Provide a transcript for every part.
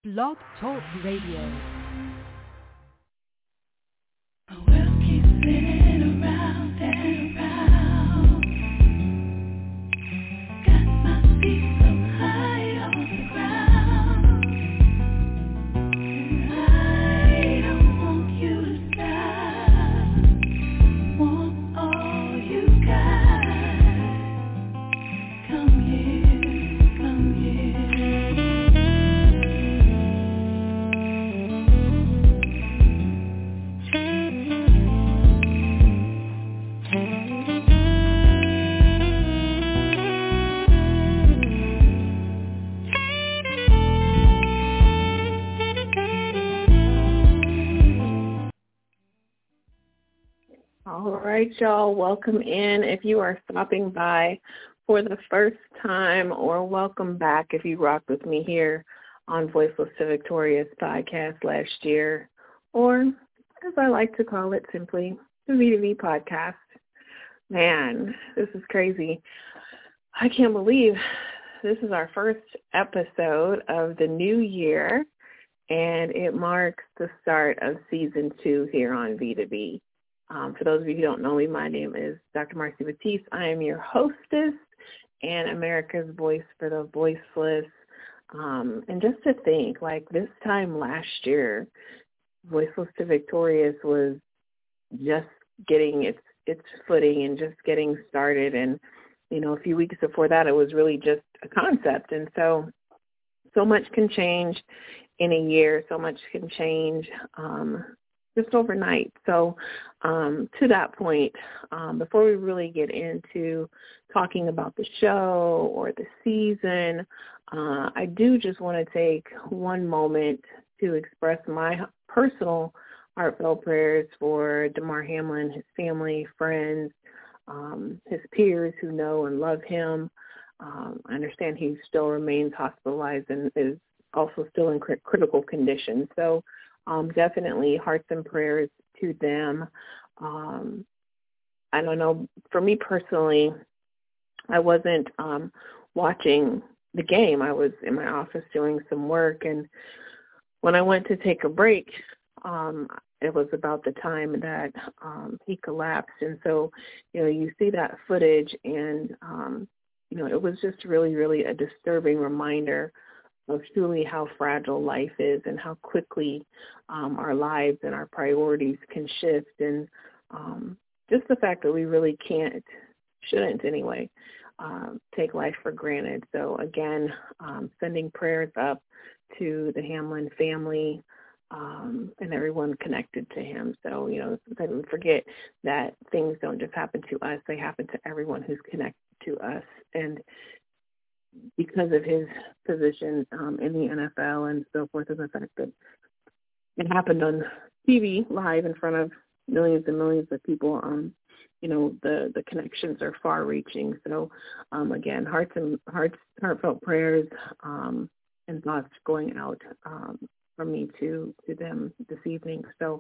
Blog Talk Radio. My world keeps spinning around and around. Got my feet so high off the ground, and I don't want you to stop. Want all you got. Come here, come here. All right, y'all, welcome in if you are stopping by for the first time, or welcome back if you rocked with me here on Voiceless to Victorious podcast last year, or as I like to call it simply, the V2V podcast. Man, this is crazy. I can't believe this is our first episode of the new year, and it marks the start of season 2 here on V2V. For those of you who don't know me, my name is Dr. Marcy Batiste. I am your hostess and America's voice for the voiceless. And just to think, like this time last year, Voiceless to Victorious was just getting its footing and just getting started. And, you know, a few weeks before that, it was really just a concept. And so much can change in a year. So much can change just overnight. So to that point, before we really get into talking about the show or the season, I do just want to take one moment to express my personal heartfelt prayers for Damar Hamlin, his family, friends, his peers who know and love him. I understand he still remains hospitalized and is also still in critical condition. So definitely hearts and prayers to them. I don't know, for me personally, I wasn't watching the game. I was in my office doing some work, and when I went to take a break, it was about the time that he collapsed. And so, you know, you see that footage, and, you know, it was just really, really a disturbing reminder of truly how fragile life is and how quickly our lives and our priorities can shift, and just the fact that we really shouldn't anyway, take life for granted. So again, sending prayers up to the Hamlin family and everyone connected to him. So, you know, don't forget that things don't just happen to us, they happen to everyone who's connected to us. And because of his position in the NFL and so forth, and the fact that it happened on TV live in front of millions and millions of people, you know, the connections are far-reaching. So, again, heartfelt prayers and thoughts going out from me to them this evening. So,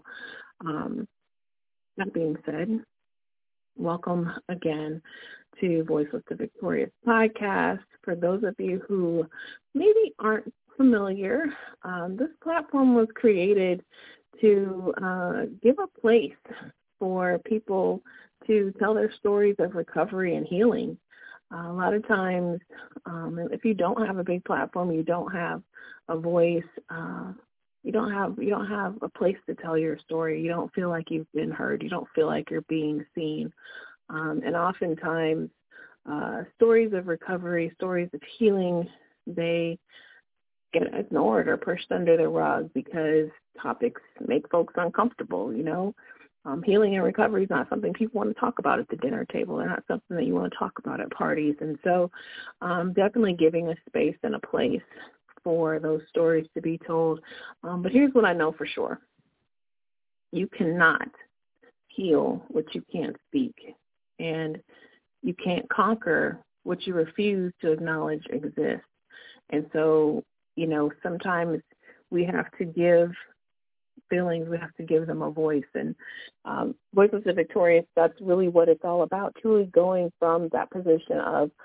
that being said, welcome again to Voiceless to Victorious podcast. For those of you who maybe aren't familiar, this platform was created to give a place for people to tell their stories of recovery and healing. A lot of times, if you don't have a big platform, you don't have a voice, you don't have a place to tell your story. You don't feel like you've been heard. You don't feel like you're being seen. And oftentimes, stories of recovery, stories of healing, they get ignored or pushed under the rug because topics make folks uncomfortable, you know. Healing and recovery is not something people want to talk about at the dinner table. They're not something that you want to talk about at parties. And so definitely giving a space and a place for those stories to be told. But here's what I know for sure. You cannot heal what you can't speak. And you can't conquer what you refuse to acknowledge exists. And so, you know, sometimes we have to give feelings, we have to give them a voice. And Voiceless to Victorious, that's really what it's all about, truly going from that position of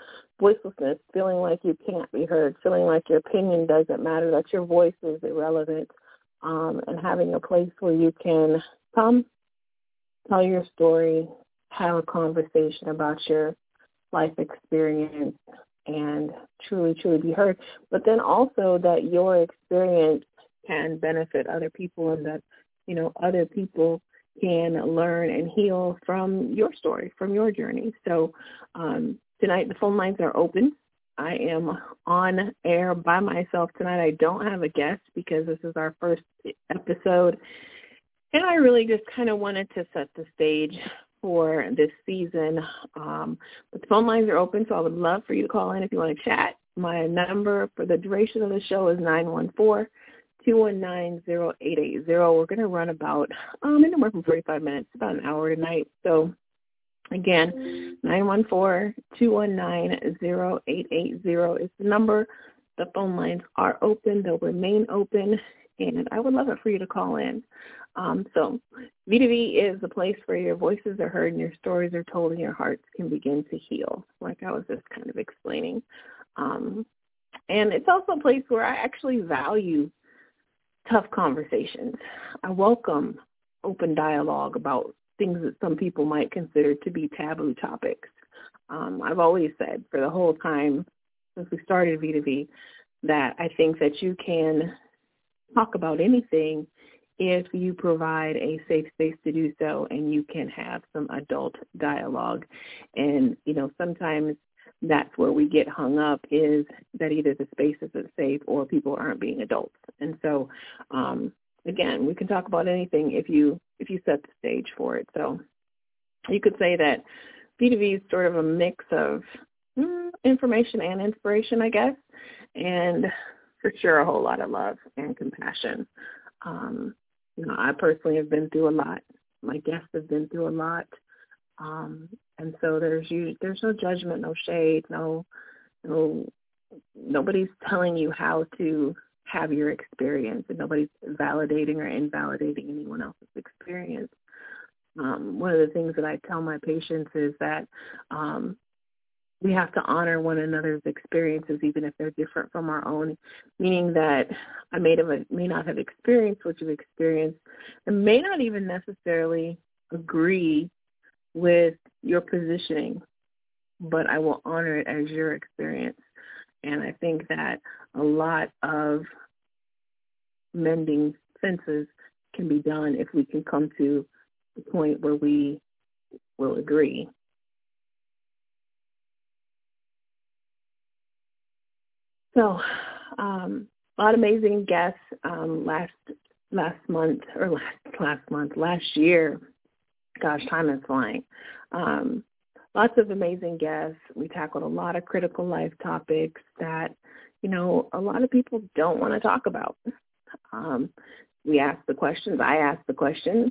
voicelessness, feeling like you can't be heard, feeling like your opinion doesn't matter, that your voice is irrelevant, and having a place where you can come, tell your story, have a conversation about your life experience, and truly, truly be heard. But then also that your experience can benefit other people, and that, you know, other people can learn and heal from your story, from your journey. So tonight the phone lines are open. I am on air by myself tonight. I don't have a guest because this is our first episode. And I really just kind of wanted to set the stage for this season. But the phone lines are open, so I would love for you to call in if you want to chat. My number for the duration of the show is 914-219-0880. We're going to run about anywhere from 45 minutes, about an hour tonight. So again, 914-219-0880 is the number. The phone lines are open. They'll remain open, and I would love it for you to call in. So V2V is the place where your voices are heard and your stories are told and your hearts can begin to heal, like I was just kind of explaining. And it's also a place where I actually value tough conversations. I welcome open dialogue about things that some people might consider to be taboo topics. I've always said for the whole time since we started V2V that I think that you can talk about anything if you provide a safe space to do so, and you can have some adult dialogue. And, you know, sometimes that's where we get hung up, is that either the space isn't safe or people aren't being adults. And so, again, we can talk about anything if you set the stage for it. So you could say that V2V is sort of a mix of information and inspiration, I guess, and for sure a whole lot of love and compassion. You know, I personally have been through a lot. My guests have been through a lot. And so there's no judgment, no shade, nobody's telling you how to have your experience, and nobody's validating or invalidating anyone else's experience. One of the things that I tell my patients is that we have to honor one another's experiences, even if they're different from our own, meaning that I may not have experienced what you've experienced, and may not even necessarily agree with your positioning, but I will honor it as your experience. And I think that a lot of mending fences can be done if we can come to the point where we will agree. So, a lot of amazing guests last year. Gosh, time is flying. Lots of amazing guests. We tackled a lot of critical life topics that, you know, a lot of people don't want to talk about. We asked the questions. I asked the questions,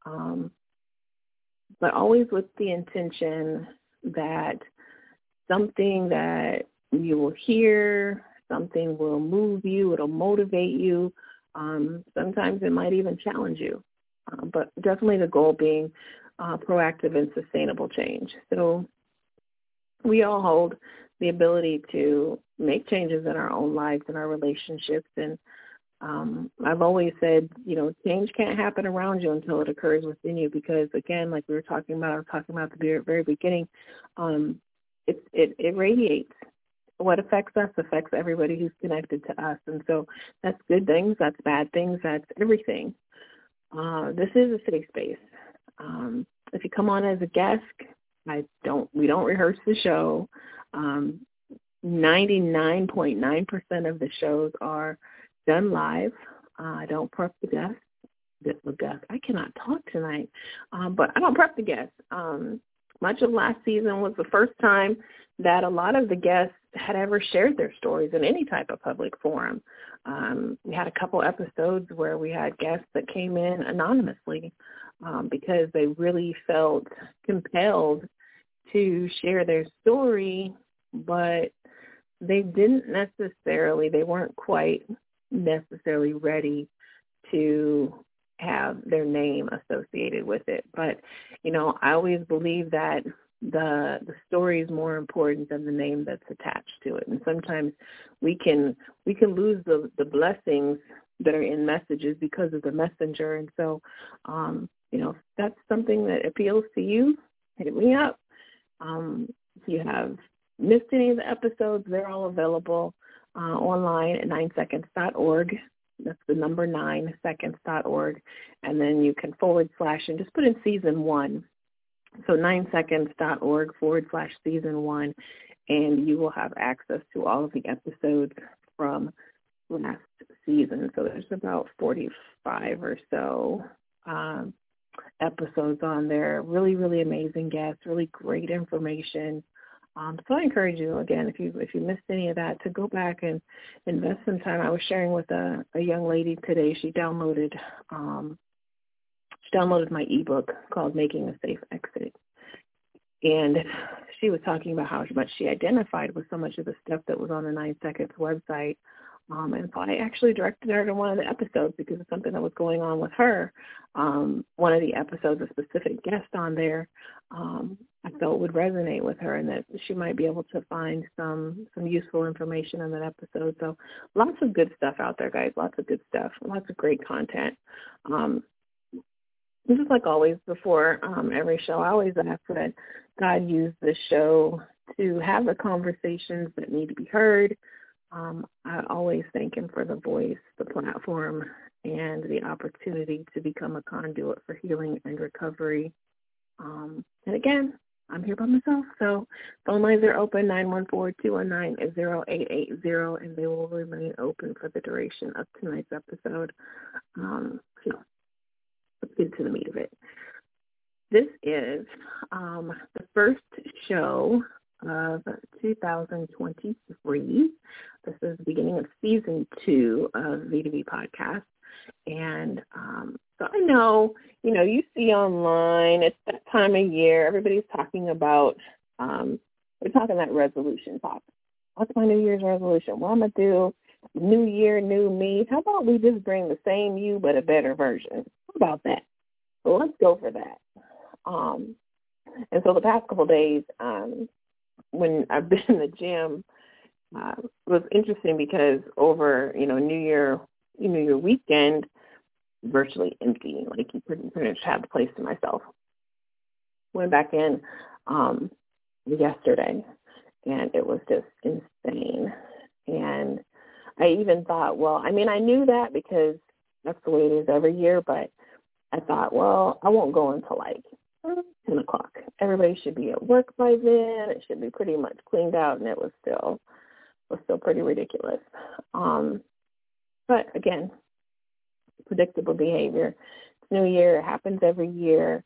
but always with the intention that something that you will hear, something will move you, it'll motivate you. Sometimes it might even challenge you, but definitely the goal being proactive and sustainable change. So we all hold the ability to make changes in our own lives and our relationships. And I've always said, you know, change can't happen around you until it occurs within you, because, again, like I was talking about at the very beginning, it radiates. What affects us affects everybody who's connected to us. And so that's good things, that's bad things, that's everything. This is a safe space. If you come on as a guest, we don't rehearse the show. 99.9% of the shows are done live. I don't prep the guest. I cannot talk tonight, but I don't prep the guests. Much of last season was the first time that a lot of the guests had ever shared their stories in any type of public forum. We had a couple episodes where we had guests that came in anonymously because they really felt compelled to share their story, but they weren't quite necessarily ready to have their name associated with it. But, you know, I always believe that the story is more important than the name that's attached to it. And sometimes we can lose the blessings that are in messages because of the messenger. And so, if that's something that appeals to you, hit me up. If you have missed any of the episodes, they're all available online at 9seconds.org. That's the number 9seconds.org. And then you can / and just put in season 1. So 9seconds.org / season 1, and you will have access to all of the episodes from last season. So there's about 45 or so episodes on there. Really, really amazing guests, really great information. So I encourage you, again, if you missed any of that, to go back and invest some time. I was sharing with a young lady today. She downloaded my ebook called Making a Safe Exit. And she was talking about how much she identified with so much of the stuff that was on the 9 Seconds website. And so I actually directed her to one of the episodes because of something that was going on with her. One of the episodes, a specific guest on there, I felt would resonate with her and that she might be able to find some useful information in that episode. So lots of good stuff out there, guys, lots of good stuff, lots of great content. Just like always before every show, I always ask that God use this show to have the conversations that need to be heard. I always thank him for the voice, the platform, and the opportunity to become a conduit for healing and recovery. And again, I'm here by myself, so phone lines are open, 914-219-0880, and they will remain open for the duration of tonight's episode. So let's get to the meat of it. This is the first show of 2023. This is the beginning of season 2 of V2V Podcast. And so I know, you see online, it's that time of year, everybody's talking about, we're talking that resolution talk. What's my New Year's resolution? What I'm going to do? New year, new me. How about we just bring the same you but a better version? How about that? So let's go for that. And so the past couple of days, when I've been in the gym, it was interesting because over, New Year weekend, virtually empty. Like you pretty much had the place to myself. Went back in yesterday, and it was just insane. And I even thought, I knew that because that's the way it is every year, but I thought, I won't go until 10 o'clock. Everybody should be at work by then. It should be pretty much cleaned out, and it was still pretty ridiculous. But again, predictable behavior. It's New Year. It happens every year.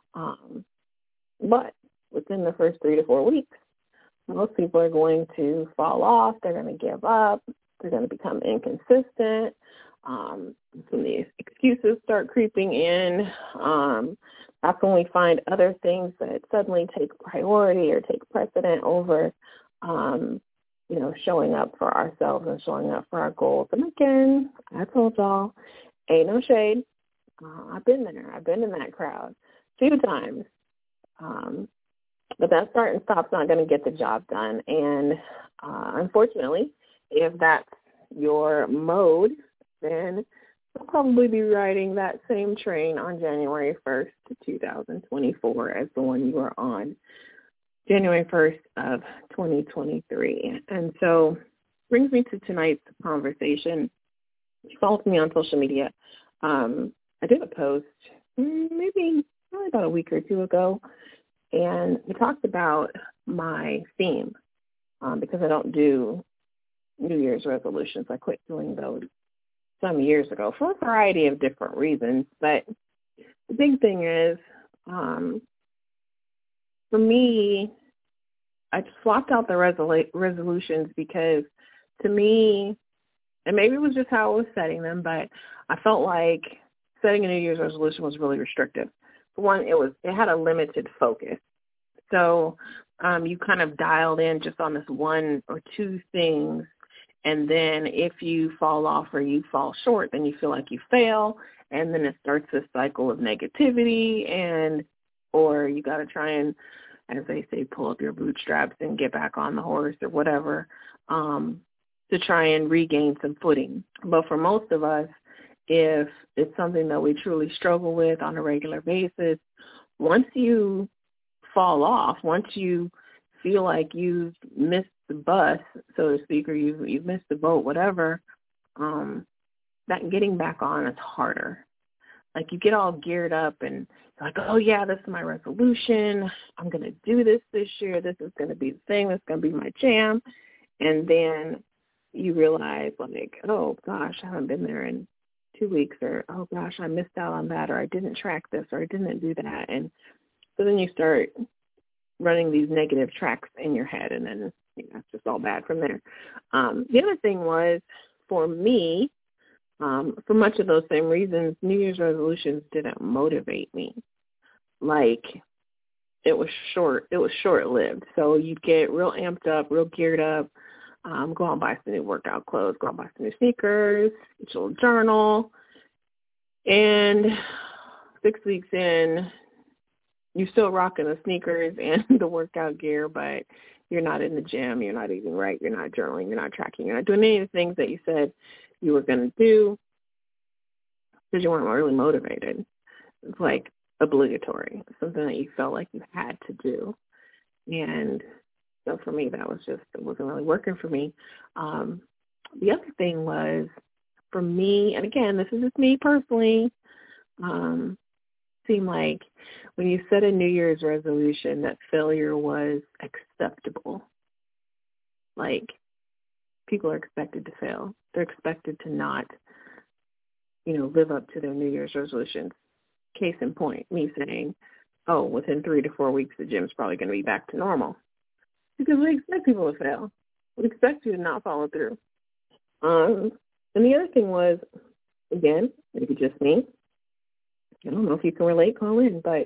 But within the first 3 to 4 weeks, most people are going to fall off. They're going to give up. They're going to become inconsistent. When the excuses start creeping in, that's when we find other things that suddenly take priority or take precedent over, showing up for ourselves and showing up for our goals. And again, I told y'all, ain't no shade. I've been there. I've been in that crowd a few times. But that start and stop's not going to get the job done. And unfortunately, if that's your mode, then you'll probably be riding that same train on January 1st, 2024 as the one you are on January 1st of 2023. And so brings me to tonight's conversation. Follow me on social media. I did a post probably about a week or two ago, and I talked about my theme because I don't do New Year's resolutions. I quit doing those some years ago for a variety of different reasons. But the big thing is, for me, I swapped out the resolutions because to me, and maybe it was just how I was setting them, but I felt like setting a New Year's resolution was really restrictive. For one, it had a limited focus. So you kind of dialed in just on this one or two things, and then if you fall off or you fall short, then you feel like you fail, and then it starts this cycle of negativity, or you got to try and as they say, pull up your bootstraps and get back on the horse or whatever, to try and regain some footing. But for most of us, if it's something that we truly struggle with on a regular basis, once you fall off, once you feel like you've missed the bus, so to speak, or you've missed the boat, whatever, that getting back on is harder. Like you get all geared up and like, oh yeah, this is my resolution. I'm going to do this year. This is going to be the thing. That's going to be my jam. And then you realize like, oh gosh, I haven't been there in 2 weeks, or oh gosh, I missed out on that, or I didn't track this, or I didn't do that. And so then you start running these negative tracks in your head, and then it's just all bad from there. The other thing was, for me, for much of those same reasons, New Year's resolutions didn't motivate me. Like, it was short-lived. So you'd get real amped up, real geared up, go out and buy some new workout clothes, go out and buy some new sneakers, get your little journal, and 6 weeks in, you're still rocking the sneakers and the workout gear, but you're not in the gym, you're not eating right, you're not journaling, you're not tracking, you're not doing any of the things that you said you were going to do because you weren't really motivated. It's like obligatory, something that you felt like you had to do. And so for me, it wasn't really working for me. The other thing was, for me, and again, this is just me personally, seemed like when you set a New Year's resolution, that failure was acceptable. Like, people are expected to fail. They're expected to not, live up to their New Year's resolutions. Case in point, me saying, oh, within 3 to 4 weeks, the gym's probably going to be back to normal. Because we expect people to fail. We expect you to not follow through. And the other thing was, again, maybe just me, I don't know if you can relate, call in, but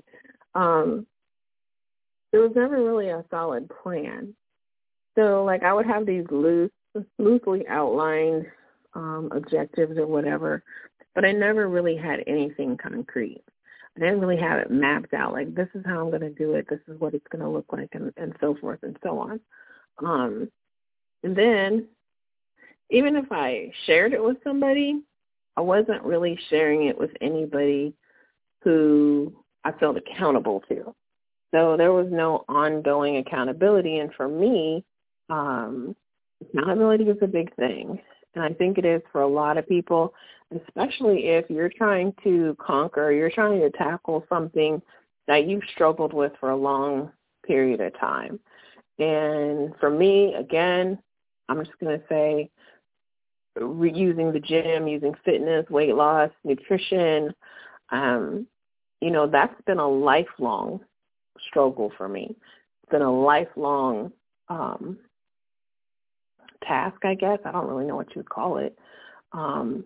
there was never really a solid plan. So, like, I would have these loosely outlined objectives or whatever, but I never really had anything concrete. I didn't really have it mapped out, like, this is how I'm going to do it, this is what it's going to look like, and so forth and so on. And then, even if I shared it with somebody, I wasn't really sharing it with anybody who I felt accountable to. So there was no ongoing accountability. And for me, accountability is a big thing. And I think it is for a lot of people, especially if you're trying to conquer, you're trying to tackle something that you've struggled with for a long period of time. And for me, again, I'm just going to say, using the gym, using fitness, weight loss, nutrition, that's been a lifelong struggle for me. It's been a lifelong task, I guess. I don't really know what you would call it. And,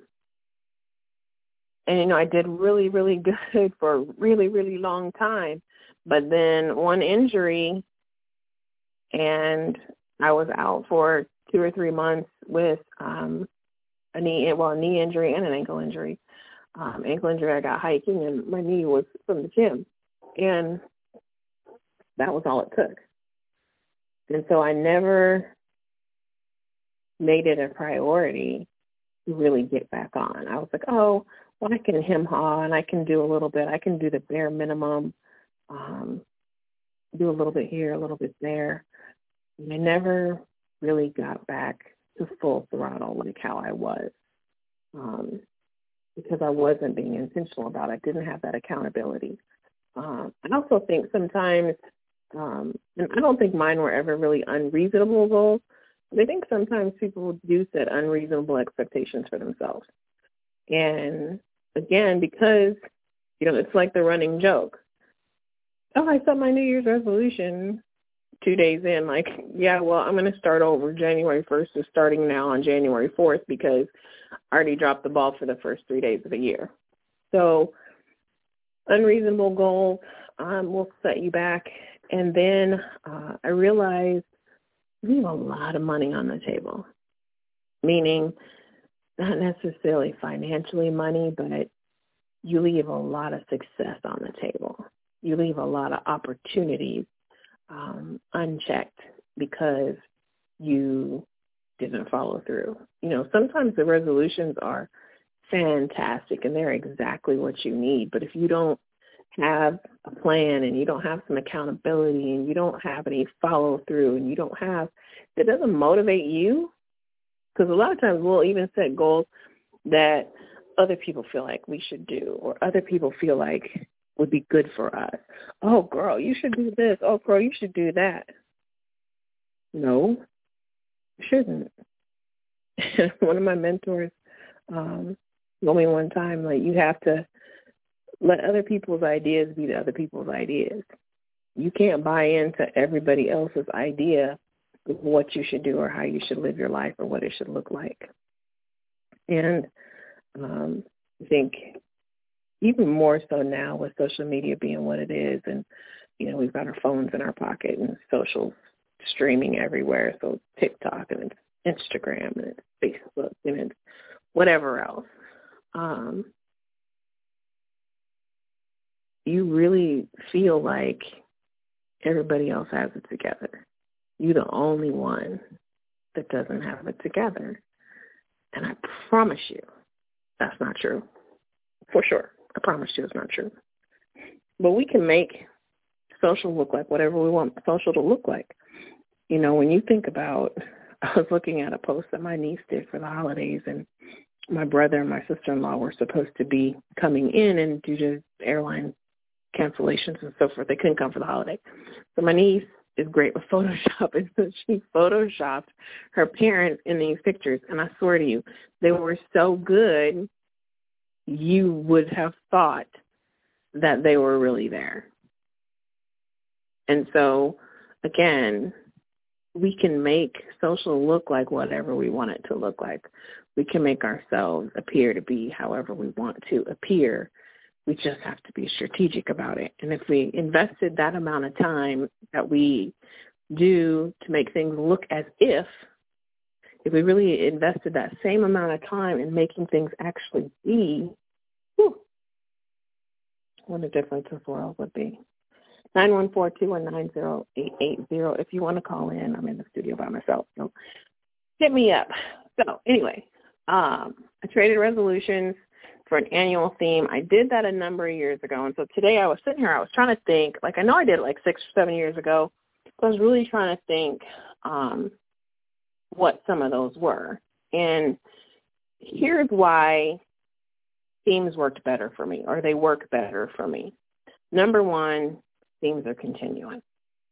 I did really, really good for a really, really long time. But then one injury, and I was out for 2 or 3 months with a knee injury and an ankle injury. Ankle injury, I got hiking, and my knee was from the gym. And that was all it took. And so I never made it a priority to really get back on. I was like, oh, well, I can hem-haw, and I can do a little bit. I can do the bare minimum, do a little bit here, a little bit there. And I never really got back to full throttle like how I was, because I wasn't being intentional about it. I didn't have that accountability. I also think sometimes, and I don't think mine were ever really unreasonable goals, but I think sometimes people do set unreasonable expectations for themselves. And again, because, it's like the running joke. Oh, I set my New Year's resolution 2 days in, like, yeah, well, I'm going to start over January 1st is starting now on January 4th because I already dropped the ball for the first 3 days of the year. So unreasonable goals will set you back. And then I realized we have a lot of money on the table, meaning not necessarily financially money, but you leave a lot of success on the table. You leave a lot of opportunities unchecked because you didn't follow through. Sometimes the resolutions are fantastic and they're exactly what you need. But if you don't have a plan and you don't have some accountability and you don't have any follow through and it doesn't motivate you, because a lot of times we'll even set goals that other people feel like we should do or other people feel like would be good for us. Oh, girl, you should do this. Oh, girl, you should do that. No, you shouldn't. One of my mentors told me one time, like, you have to let other people's ideas be the other people's ideas. You can't buy into everybody else's idea of what you should do or how you should live your life or what it should look like. And I think even more so now with social media being what it is, and, we've got our phones in our pocket and social streaming everywhere. So TikTok and it's Instagram and it's Facebook and it's whatever else. You really feel like everybody else has it together. You're the only one that doesn't have it together. And I promise you, that's not true. For sure. I promise you it's not true. But we can make social look like whatever we want social to look like. When you think about, I was looking at a post that my niece did for the holidays, and my brother and my sister-in-law were supposed to be coming in, and due to airline cancellations and so forth, they couldn't come for the holiday. So my niece is great with Photoshop, and so she Photoshopped her parents in these pictures, and I swear to you, they were so good, you would have thought that they were really there. And so, again, we can make social look like whatever we want it to look like. We can make ourselves appear to be however we want to appear. We just have to be strategic about it. And if we invested that amount of time that we do to make things look as if we really invested that same amount of time in making things actually be, what a difference this world would be. 914-219-0880. If you want to call in, I'm in the studio by myself, so hit me up. So anyway, I traded resolutions for an annual theme. I did that a number of years ago, and so today I was sitting here, I was trying to think, like, I know I did it like 6 or 7 years ago, so I was really trying to think what some of those were. And here's why themes worked better for me, or they work better for me. Number one, themes are continuing.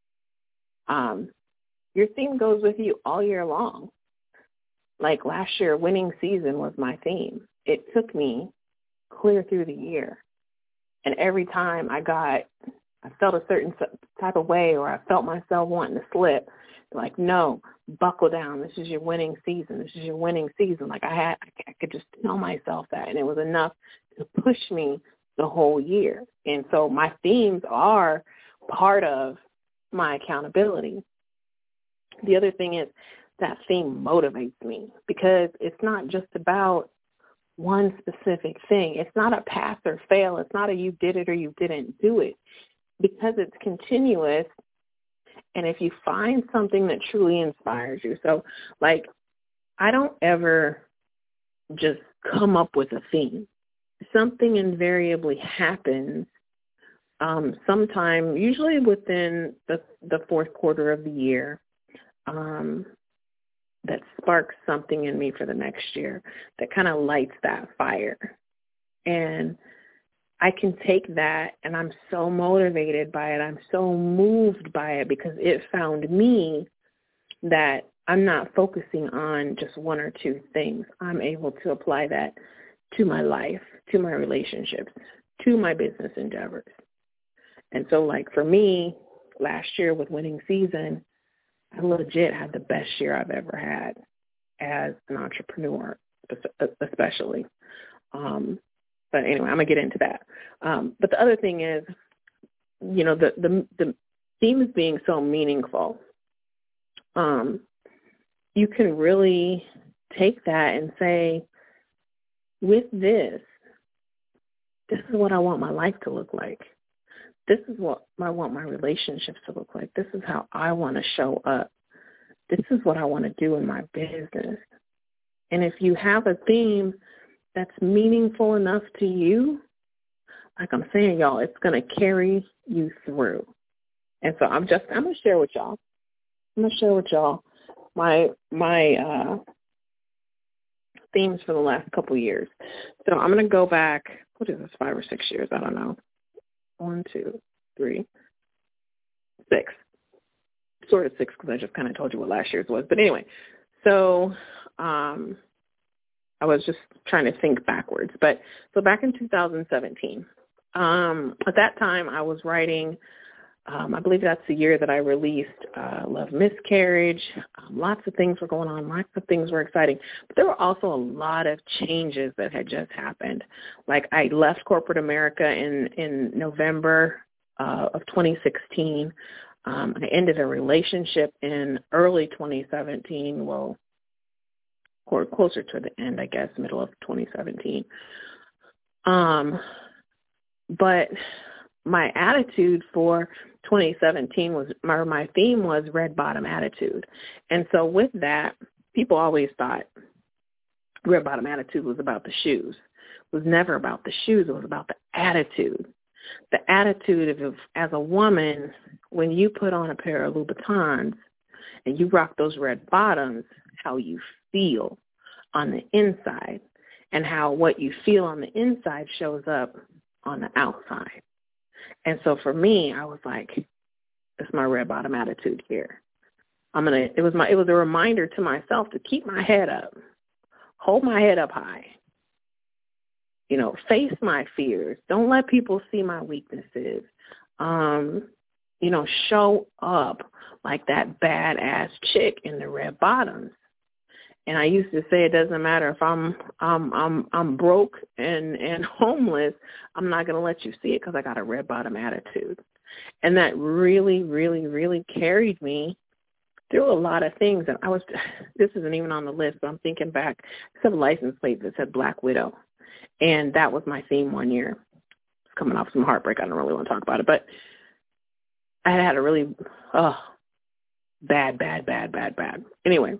Your theme goes with you all year long. Like last year, winning season was my theme. It took me clear through the year. And every time I felt a certain type of way, or I felt myself wanting to slip, like, no, buckle down. This is your winning season. This is your winning season. Like I could just tell myself that, and it was enough to push me the whole year. And so my themes are part of my accountability. The other thing is that theme motivates me, because it's not just about one specific thing. It's not a pass or fail. It's not a you did it or you didn't do it, because it's continuous. And if you find something that truly inspires you, so like I don't ever just come up with a theme. Something invariably happens sometime, usually within the fourth quarter of the year, that sparks something in me for the next year, that kind of lights that fire. And I can take that, and I'm so motivated by it. I'm so moved by it, because it found me that I'm not focusing on just one or two things. I'm able to apply that to my life, to my relationships, to my business endeavors. And so, like, for me, last year with winning season, I legit had the best year I've ever had as an entrepreneur, especially. But anyway, I'm going to get into that. But the other thing is, the themes being so meaningful, you can really take that and say, with this is what I want my life to look like. this is what I want my relationships to look like. This is how I want to show up. This is what I want to do in my business. And if you have a theme that's meaningful enough to you, like I'm saying, y'all, it's going to carry you through. And so I'm going to share with y'all. My themes for the last couple of years. So I'm going to go back, what is this, 5 or 6 years? I don't know. 1, 2, 3, 6. Sort of 6 because I just kind of told you what last year's was. But anyway, so I was just trying to think backwards. But so back in 2017, at that time I was writing, I believe that's the year that I released Love Miscarriage. Lots of things were going on. Lots of things were exciting. But there were also a lot of changes that had just happened. Like I left corporate America in November of 2016. I ended a relationship in early 2017, well, or closer to the end, I guess, middle of 2017. But my attitude for 2017 was, my theme was red bottom attitude. And so with that, people always thought red bottom attitude was about the shoes. It was never about the shoes. It was about the attitude. The attitude of, as a woman, when you put on a pair of Louboutins and you rock those red bottoms, how you feel on the inside and how what you feel on the inside shows up on the outside. And so for me, I was like, it's my red bottom attitude here. It was a reminder to myself to keep my head up, hold my head up high. You know, face my fears. Don't let people see my weaknesses. You know, show up like that badass chick in the red bottoms. And I used to say it doesn't matter if I'm broke and homeless. I'm not going to let you see it because I got a red bottom attitude. And that really, really, really carried me through a lot of things. And this isn't even on the list, but I'm thinking back. I have a license plate that said Black Widow. And that was my theme one year. It's coming off some heartbreak. I don't really want to talk about it. But I had a really bad. Anyway,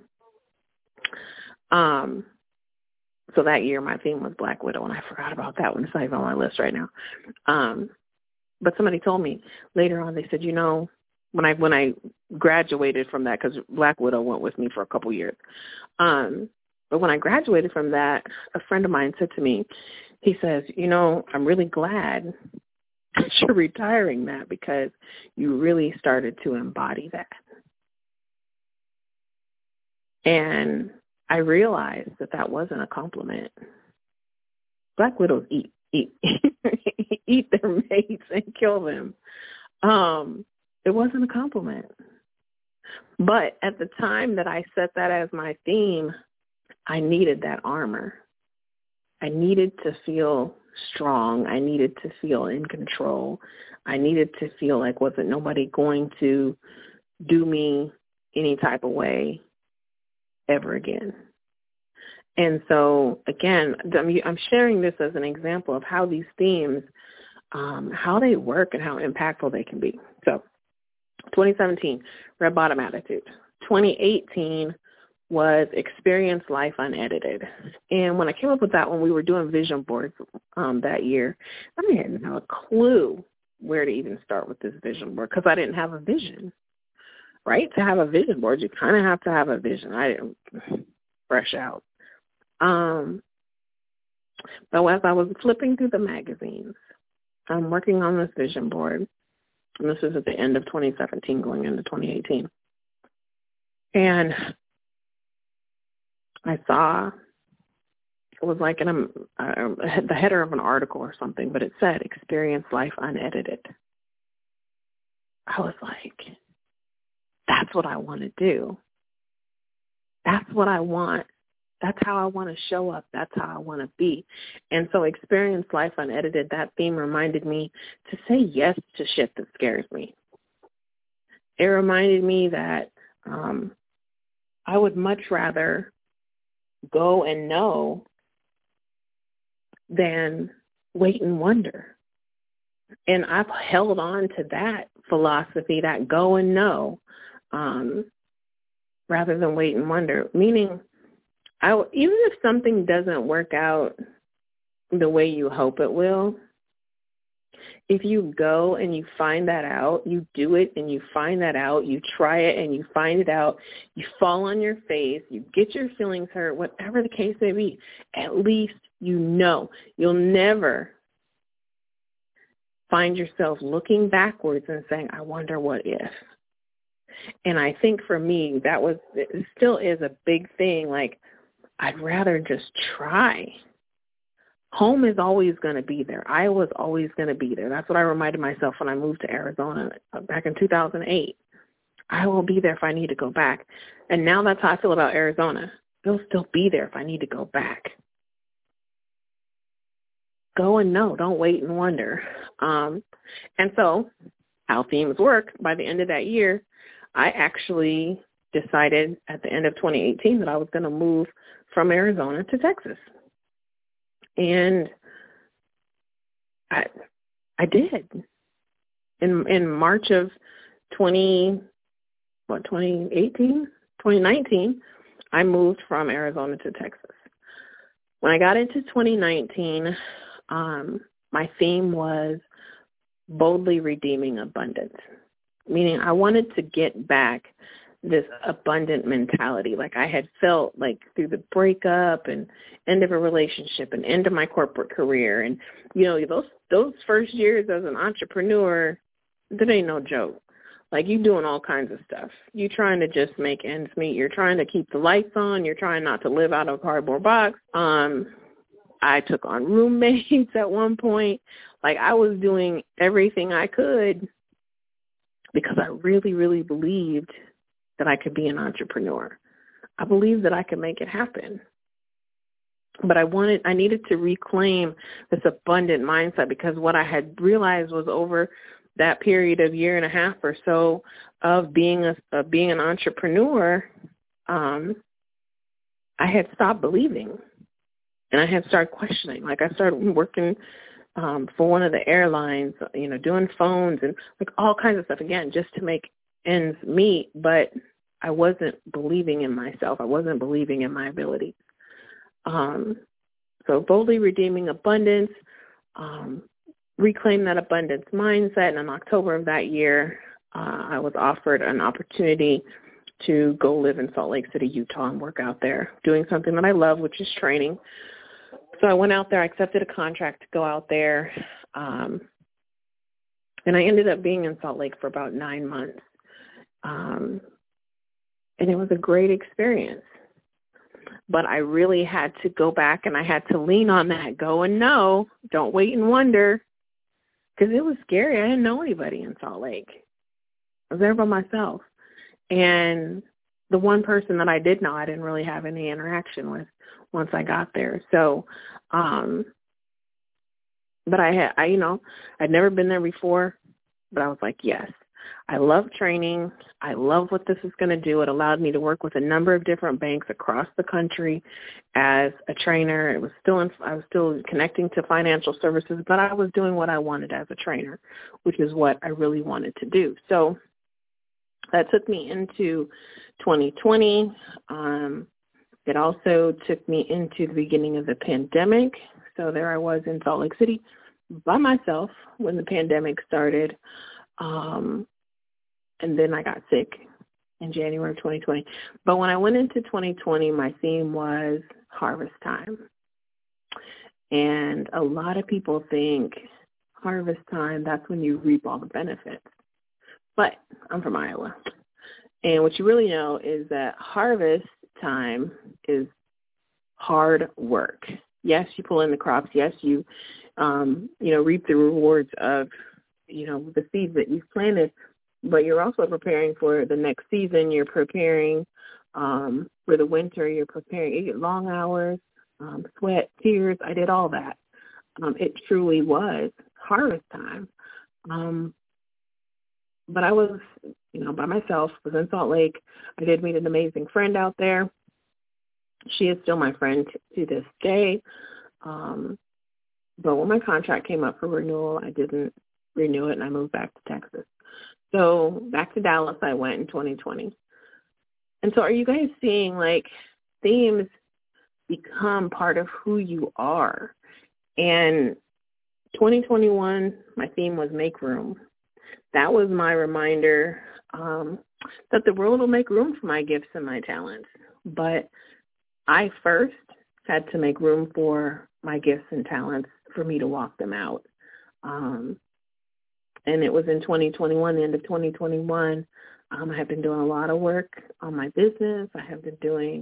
so that year my theme was Black Widow, and I forgot about that one. It's not even on my list right now. But somebody told me later on, they said, you know, when I graduated from that, because Black Widow went with me for a couple years, but when I graduated from that, a friend of mine said to me, he says, you know, I'm really glad that you're retiring that because you really started to embody that. And I realized that wasn't a compliment. Black widows eat their mates and kill them. It wasn't a compliment. But at the time that I set that as my theme, I needed that armor. I needed to feel strong. I needed to feel in control. I needed to feel like wasn't nobody going to do me any type of way ever again. And so, again, I'm sharing this as an example of how these themes, how they work and how impactful they can be. So 2017, red bottom attitude. 2018 was Experience Life Unedited. And when I came up with that when we were doing vision boards that year, I didn't have a clue where to even start with this vision board because I didn't have a vision, right? To have a vision board, you kind of have to have a vision. I didn't fresh out. But as I was flipping through the magazines, I'm working on this vision board, and this is at the end of 2017 going into 2018. And I saw, it was like the header of an article or something, but it said, Experience Life Unedited. I was like, that's what I want to do. That's what I want. That's how I want to show up. That's how I want to be. And so Experience Life Unedited, that theme reminded me to say yes to shit that scares me. It reminded me that I would much rather go and know than wait and wonder. And I've held on to that philosophy, that go and know, rather than wait and wonder. Meaning, even if something doesn't work out the way you hope it will, if you go and you find that out, you do it and you find that out, you try it and you find it out, you fall on your face, you get your feelings hurt, whatever the case may be, at least you know. You'll never find yourself looking backwards and saying, I wonder what if. And I think for me, it still is a big thing. Like, I'd rather just try. Home is always going to be there. Iowa's always going to be there. That's what I reminded myself when I moved to Arizona back in 2008. I will be there if I need to go back. And now that's how I feel about Arizona. It'll still be there if I need to go back. Go and know. Don't wait and wonder. And so how themes work, by the end of that year, I actually decided at the end of 2018 that I was going to move from Arizona to Texas. And I did. In March of 2019, I moved from Arizona to Texas. When I got into 2019, my theme was boldly redeeming abundance, meaning I wanted to get back this abundant mentality. Like I had felt like through the breakup and end of a relationship and end of my corporate career. And, those first years as an entrepreneur, that ain't no joke. Like you doing all kinds of stuff. You trying to just make ends meet. You're trying to keep the lights on. You're trying not to live out of a cardboard box. I took on roommates at one point. Like I was doing everything I could because I really, really believed that I could be an entrepreneur. I believed that I could make it happen. But I needed to reclaim this abundant mindset because what I had realized was over that period of year and a half or so of being an entrepreneur, I had stopped believing and I had started questioning. Like I started working for one of the airlines, doing phones and like all kinds of stuff, again, just to make ends meet, but I wasn't believing in myself. I wasn't believing in my ability. So boldly redeeming abundance, reclaim that abundance mindset. And in October of that year, I was offered an opportunity to go live in Salt Lake City, Utah, and work out there doing something that I love, which is training. So I went out there. I accepted a contract to go out there. And I ended up being in Salt Lake for about 9 months. And it was a great experience. But I really had to go back and I had to lean on that go and know, don't wait and wonder, because it was scary. I didn't know anybody in Salt Lake. I was there by myself. And the one person that I did know, I didn't really have any interaction with once I got there. So, but I'd never been there before, but I was like, yes. I love training. I love what this is going to do. It allowed me to work with a number of different banks across the country as a trainer. I was still connecting to financial services, but I was doing what I wanted as a trainer, which is what I really wanted to do. So that took me into 2020. It also took me into the beginning of the pandemic. So there I was in Salt Lake City by myself when the pandemic started. And then I got sick in January of 2020. But when I went into 2020, my theme was harvest time. And a lot of people think harvest time, that's when you reap all the benefits. But I'm from Iowa. And what you really know is that harvest time is hard work. Yes, you pull in the crops. Yes, you, reap the rewards of, the seeds that you've planted. But you're also preparing for the next season. You're preparing for the winter. You're preparing. You get long hours, sweat, tears. I did all that. It truly was harvest time. But I was, by myself. Was in Salt Lake. I did meet an amazing friend out there. She is still my friend to this day. But when my contract came up for renewal, I didn't renew it, and I moved back to Texas. So back to Dallas I went in 2020. And so are you guys seeing, like, themes become part of who you are? And 2021, my theme was make room. That was my reminder that the world will make room for my gifts and my talents. But I first had to make room for my gifts and talents for me to walk them out. And it was in 2021, the end of 2021, I have been doing a lot of work on my business. I have been doing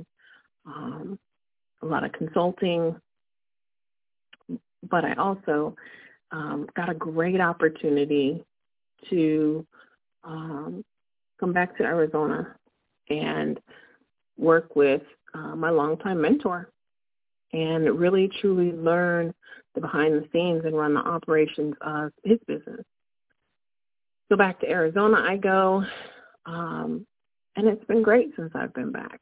a lot of consulting. But I also got a great opportunity to come back to Arizona and work with my longtime mentor and really truly learn the behind the scenes and run the operations of his business. So back to Arizona I go, and it's been great since I've been back.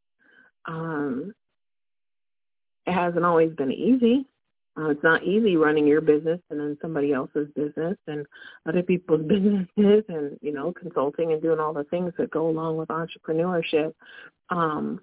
It hasn't always been easy. It's not easy running your business and then somebody else's business and other people's businesses and, you know, consulting and doing all the things that go along with entrepreneurship. But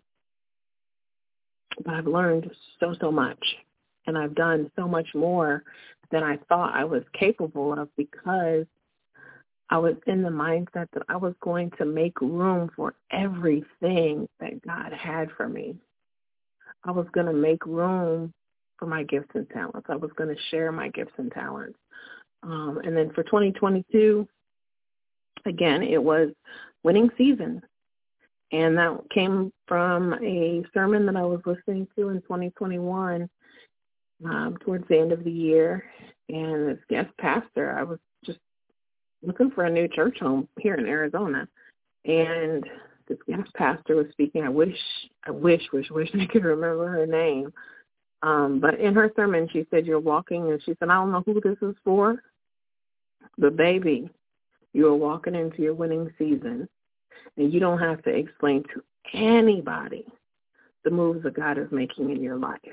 I've learned so much, and I've done so much more than I thought I was capable of because I was in the mindset that I was going to make room for everything that God had for me. I was going to make room for my gifts and talents. I was going to share my gifts and talents. And then for 2022, again, it was winning season. And that came from a sermon that I was listening to in 2021 towards the end of the year. And this guest pastor, I was just looking for a new church home here in Arizona. And this guest pastor was speaking. I wish I could remember her name. But in her sermon, she said, you're walking, and she said, I don't know who this is for, but baby, you're walking into your winning season, and you don't have to explain to anybody the moves that God is making in your life.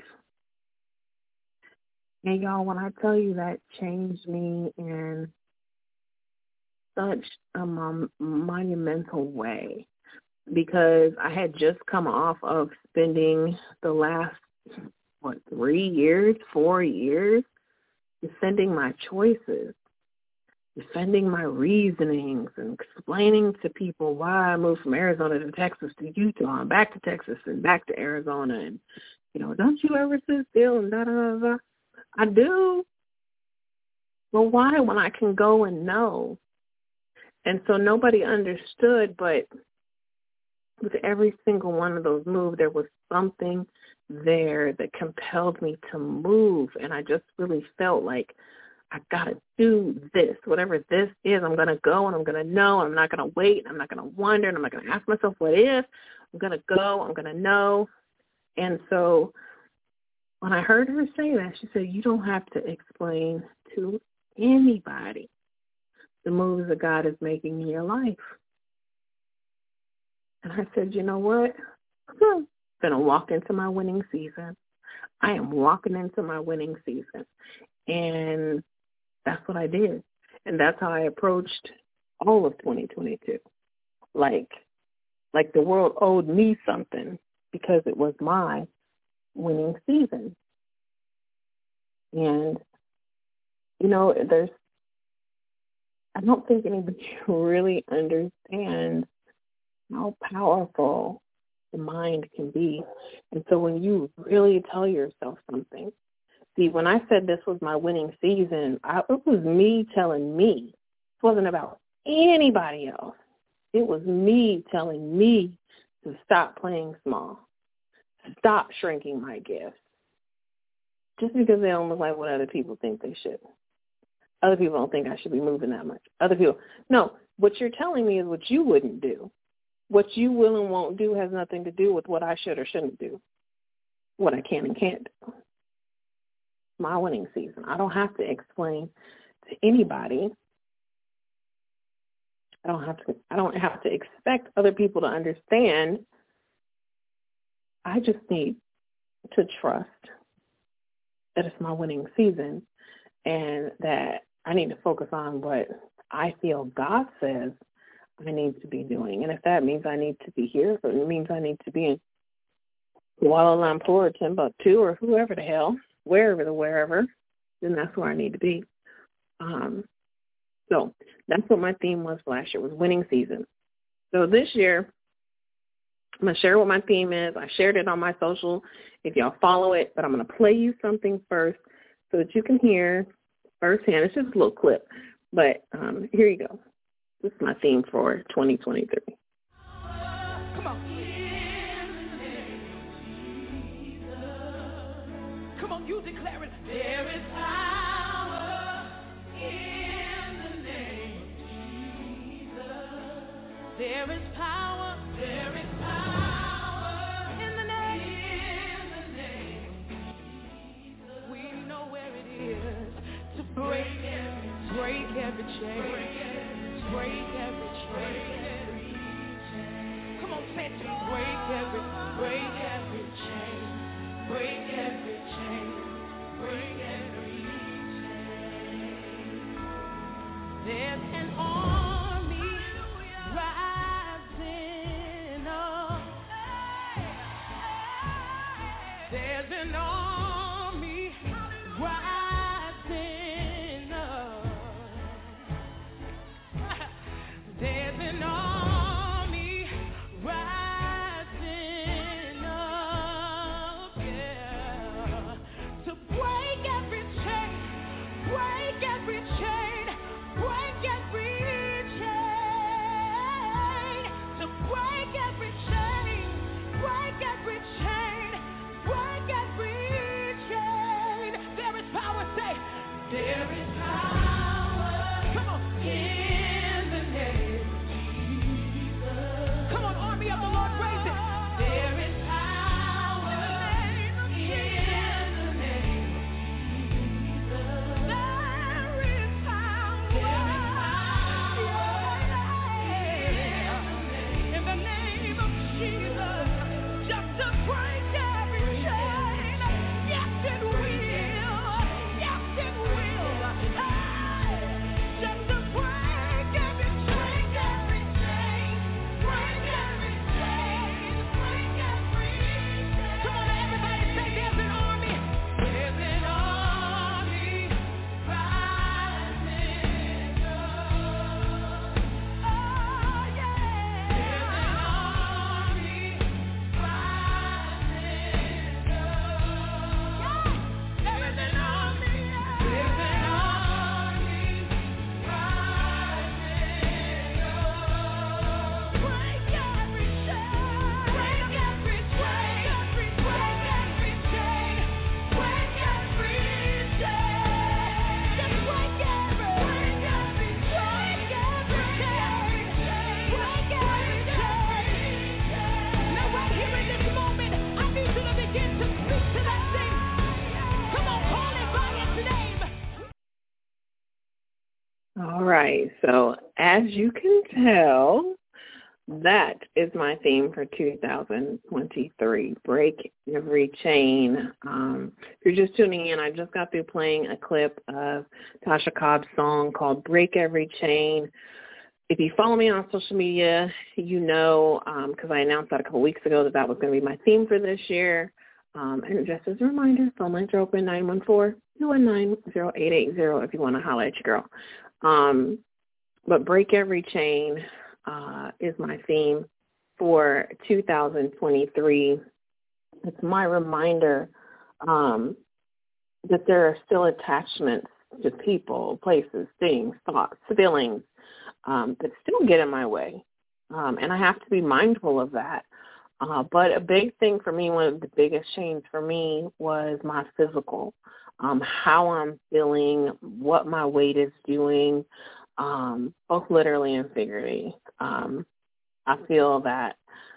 And y'all, when I tell you that changed me in such a monumental way, because I had just come off of spending the last 4 years, defending my choices, defending my reasonings, and explaining to people why I moved from Arizona to Texas to Utah and back to Texas and back to Arizona. And, you know, don't you ever sit still and da-da-da-da. I do. Well, why when I can go and know? And so nobody understood, but with every single one of those moves, there was something there that compelled me to move. And I just really felt like I got to do this. Whatever this is, I'm going to go and I'm going to know. I'm not going to wait. I'm not going to wonder. And I'm not going to ask myself what if. I'm going to go. I'm going to know. And so when I heard her say that, she said, you don't have to explain to anybody the moves that God is making in your life. And I said, you know what? I'm going to walk into my winning season. I am walking into my winning season. And that's what I did. And that's how I approached all of 2022. Like the world owed me something because it was my winning season. And, you know, I don't think anybody really understands how powerful the mind can be. And so when you really tell yourself something, see, when I said this was my winning season, it was me telling me. It wasn't about anybody else. It was me telling me to stop playing small, stop shrinking my gifts, just because they don't look like what other people think they should. Other people don't think I should be moving that much. Other people, no, what you're telling me is what you wouldn't do. What you will and won't do has nothing to do with what I should or shouldn't do, what I can and can't do. My winning season. I don't have to explain to anybody. I don't have to expect other people to understand. I just need to trust that it's my winning season and that I need to focus on what I feel God says I need to be doing. And if that means I need to be here, if it means I need to be in Kuala Lumpur or Timbuktu or whoever the hell, wherever, then that's where I need to be. So that's what my theme was last year, was winning season. So this year, I'm going to share what my theme is. I shared it on my social if y'all follow it, but I'm going to play you something first so that you can hear firsthand. It's just a little clip, but here you go. This is my theme for 2023. Come on. Come on, you declare it. There is power in the name of Jesus. There is power. There is power in the name of Jesus. We know where it is to break every chain. Break every chain. Come on, say it. Break every chain. Break every chain. Break every chain. There's an army rising up. There's an army rising up. There's an army rising up, yeah, to break every chain, break every chain, break every chain, to break every chain, break every chain, break every chain. There is power, say, there is power. Come on, in the name. Come on, army of the Lord, raise it. There is power in the name of Jesus. There is power in the name of Jesus. Just to break every chain. Yes, it will. Yes, it will. Just to break every chain, every chain. Break every chain, break every chain. Come on, everybody, say there's an army. There's an army rising up. Oh, yeah. There's an army rising up. Yeah. There is an army. There's an army rising up. Break every chain. Break every chain. Break every chain. Break every chain. Just break every chain. Break every chain. Now right here in this moment, I need you to begin to speak to that thing. Come on, call it by its name. All right. So as you can tell, that is my theme for 2023, break every chain. If you're just tuning in, I just got through playing a clip of Tasha Cobb's song called Break Every Chain. If you follow me on social media, you know, because I announced that a couple weeks ago that was going to be my theme for this year. And just as a reminder, phone lines are open, 914-219-0880 if you want to holler at your girl. But Break Every Chain is my theme for 2023. It's my reminder that there are still attachments to people, places, things, thoughts, feelings that still get in my way. And I have to be mindful of that. But a big thing for me, one of the biggest changes for me was my physical, how I'm feeling, what my weight is doing, both literally and figuratively. I feel that,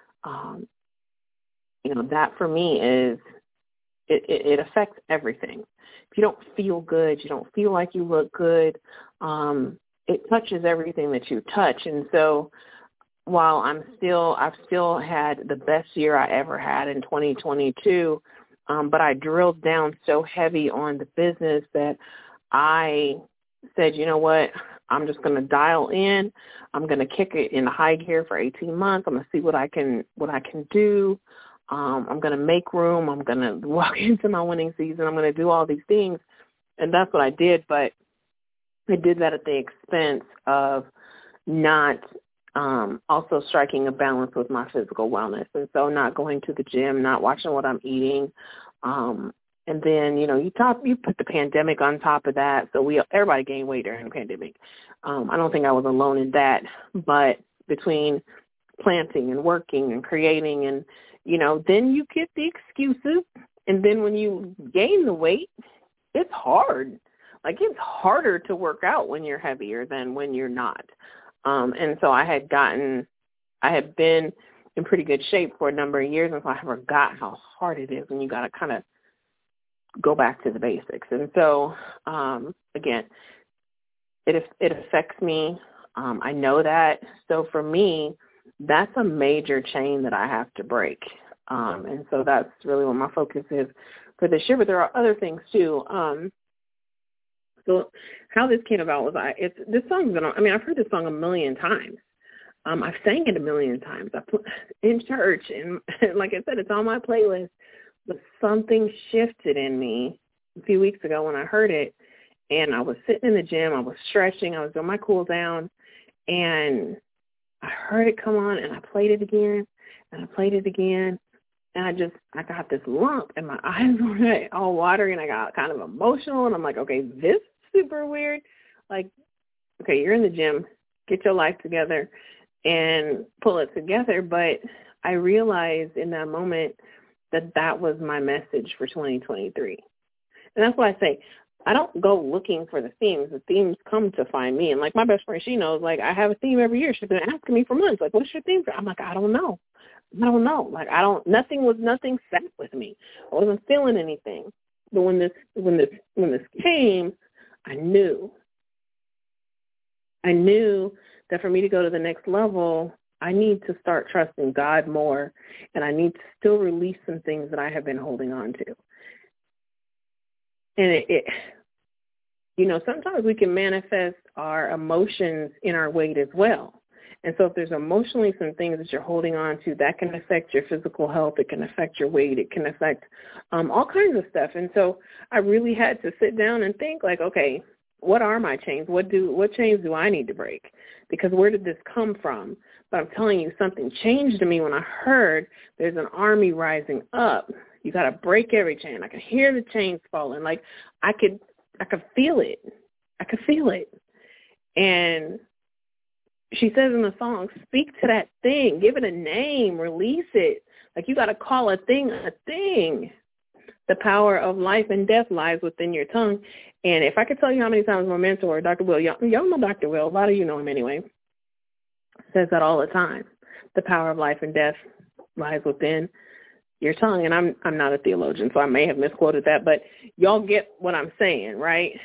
that for me is, it affects everything. If you don't feel good, you don't feel like you look good, it touches everything that you touch. And so while I've still had the best year I ever had in 2022, but I drilled down so heavy on the business that I said, you know what, I'm just going to dial in. I'm going to kick it in high gear for 18 months. I'm going to see what I can do. I'm going to make room. I'm going to walk into my winning season. I'm going to do all these things. And that's what I did. But I did that at the expense of not also striking a balance with my physical wellness. And so not going to the gym, not watching what I'm eating. And then, you put the pandemic on top of that. So everybody gained weight during the pandemic. I don't think I was alone in that. But between planting and working and creating and, then you get the excuses. And then when you gain the weight, it's hard. Like, it's harder to work out when you're heavier than when you're not. And so I had been in pretty good shape for a number of years, and so I forgot how hard it is when you got to kind of go back to the basics. And so, again, it affects me. I know that. So for me, that's a major chain that I have to break. And so that's really what my focus is for this year. But there are other things too. So how this came about was this song's I've heard this song a million times. I've sang it a million times. I put in church, and like I said, it's on my playlist. But something shifted in me a few weeks ago when I heard it, and I was sitting in the gym. I was stretching. I was doing my cool down, and I heard it come on, and I played it again, and I played it again, and I got this lump, and my eyes were all watery, and I got kind of emotional, and I'm like, okay, this is super weird. Like, okay, you're in the gym. Get your life together and pull it together. But I realized in that moment that was my message for 2023. And that's why I say I don't go looking for the themes. The themes come to find me. And like my best friend, she knows, like, I have a theme every year. She's been asking me for months, like, what's your theme? I'm like, I don't know. Like, nothing sat with me. I wasn't feeling anything. But when this came, I knew that for me to go to the next level, I need to start trusting God more, and I need to still release some things that I have been holding on to. And sometimes we can manifest our emotions in our weight as well. And so if there's emotionally some things that you're holding on to, that can affect your physical health. It can affect your weight. It can affect all kinds of stuff. And so I really had to sit down and think, like, okay, what are my chains? What chains do I need to break? Because where did this come from? But I'm telling you, something changed in me when I heard there's an army rising up. You got to break every chain. I could hear the chains falling. Like, I could feel it. I could feel it. And she says in the song, speak to that thing. Give it a name. Release it. Like, you got to call a thing a thing. The power of life and death lies within your tongue. And if I could tell you how many times my mentor, Dr. Will, y'all know Dr. Will, a lot of you know him anyway, says that all the time. The power of life and death lies within your tongue. And I'm not a theologian, so I may have misquoted that, but y'all get what I'm saying, right?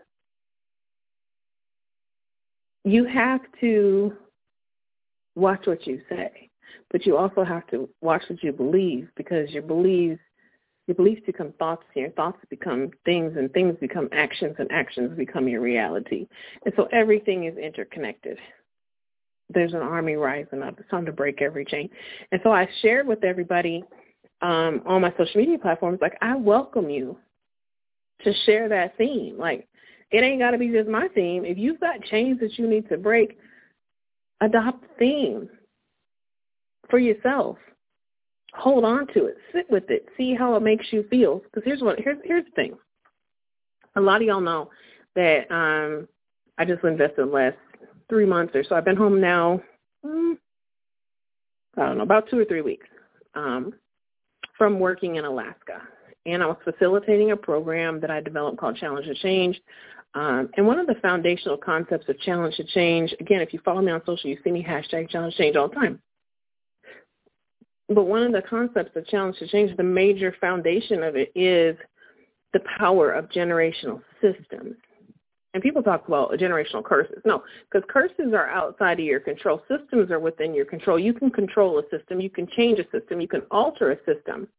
You have to watch what you say, but you also have to watch what you believe, because your beliefs become thoughts, and your thoughts become things, and things become actions, and actions become your reality. And so everything is interconnected. There's an army rising up. It's time to break every chain. And so I shared with everybody on my social media platforms, like, I welcome you to share that theme. Like, it ain't got to be just my theme. If you've got chains that you need to break, adopt the theme for yourself. Hold on to it. Sit with it. See how it makes you feel. Because here's the thing. A lot of y'all know that I just invested the last 3 months or so. I've been home now, I don't know, about 2 or 3 weeks from working in Alaska. And I was facilitating a program that I developed called Challenge to Change. And one of the foundational concepts of Challenge to Change, again, if you follow me on social, you see me hashtag Challenge to Change all the time. But one of the concepts of Challenge to Change, the major foundation of it is the power of generational systems. And people talk about generational curses. No, because curses are outside of your control. Systems are within your control. You can control a system. You can change a system. You can alter a system.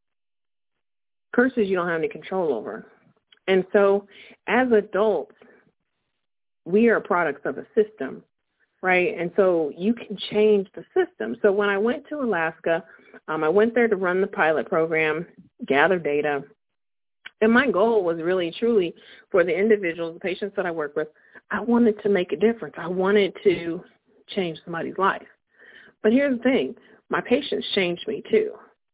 Curses you don't have any control over. And so as adults, we are products of a system, right? And so you can change the system. So when I went to Alaska, I went there to run the pilot program, gather data, and my goal was really, truly, for the individuals, the patients that I work with, I wanted to make a difference. I wanted to change somebody's life. But here's the thing. My patients changed me too.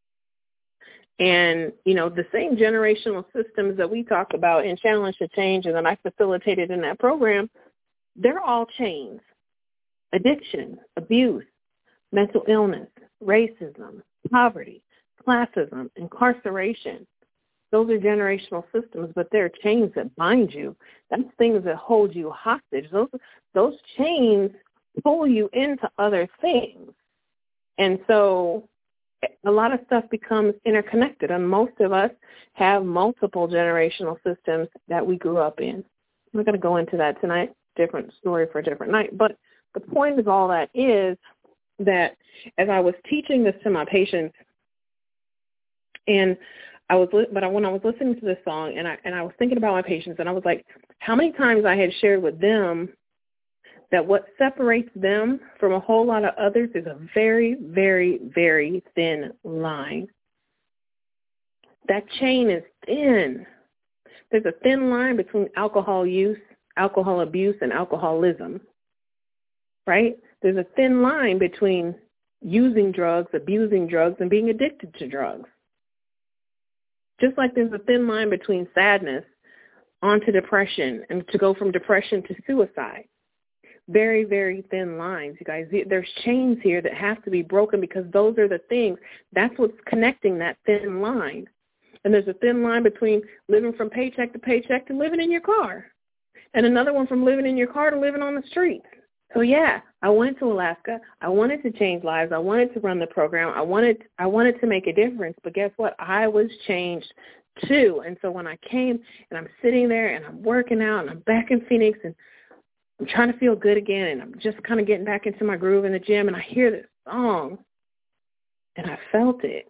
And, the same generational systems that we talk about in Challenge to Change and that I facilitated in that program, they're all chains. Addiction, abuse, mental illness, racism, poverty, classism, incarceration. Those are generational systems, but they're chains that bind you. That's things that hold you hostage. Those chains pull you into other things. And so a lot of stuff becomes interconnected, and most of us have multiple generational systems that we grew up in. We're going to go into that tonight, different story for a different night. But the point of all that is that as I was teaching this to my patients, and when I was listening to this song, and I was thinking about my patients, and I was like, how many times I had shared with them that what separates them from a whole lot of others is a very, very, very thin line. That chain is thin. There's a thin line between alcohol use, alcohol abuse, and alcoholism, right? There's a thin line between using drugs, abusing drugs, and being addicted to drugs. Just like there's a thin line between sadness onto depression and to go from depression to suicide. Very, very thin lines, you guys. There's chains here that have to be broken because those are the things. That's what's connecting that thin line. And there's a thin line between living from paycheck to paycheck to living in your car. And another one from living in your car to living on the streets. So, yeah, I went to Alaska. I wanted to change lives. I wanted to run the program. I wanted to make a difference. But guess what? I was changed, too. And so when I came and I'm sitting there and I'm working out and I'm back in Phoenix and I'm trying to feel good again, and I'm just kind of getting back into my groove in the gym, and I hear this song, and I felt it.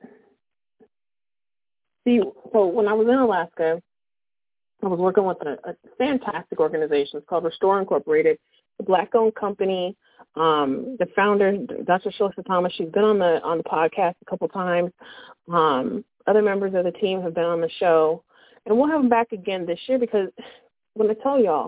See, so when I was in Alaska, I was working with a fantastic organization. It's called Restore Incorporated, a Black-owned company. The founder, Dr. Shalissa Thomas, she's been on the podcast a couple times. Other members of the team have been on the show, and we'll have them back again this year because when I tell y'all,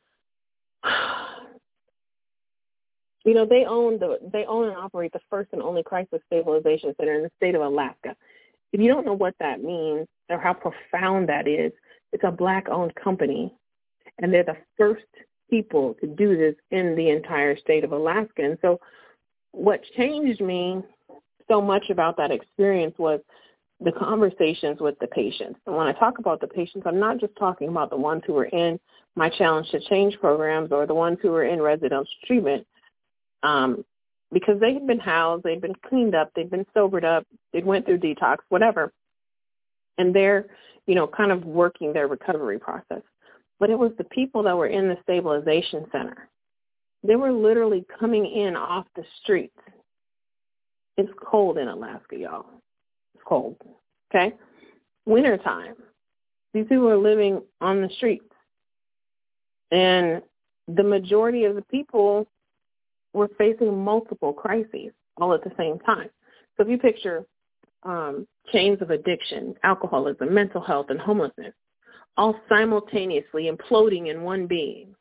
they own and operate the first and only crisis stabilization center in the state of Alaska. If you don't know what that means or how profound that is, it's a Black-owned company, and they're the first people to do this in the entire state of Alaska. And so what changed me so much about that experience was the conversations with the patients. And when I talk about the patients, I'm not just talking about the ones who were in my Challenge to Change programs or the ones who were in residential treatment, because they had been housed, they'd been cleaned up, they'd been sobered up, they'd went through detox, whatever, and they're, kind of working their recovery process. But it was the people that were in the stabilization center. They were literally coming in off the streets. It's cold in Alaska, y'all. It's cold, okay? Wintertime. These people are living on the streets. And the majority of the people were facing multiple crises all at the same time. So if you picture chains of addiction, alcoholism, mental health, and homelessness, all simultaneously imploding in one being.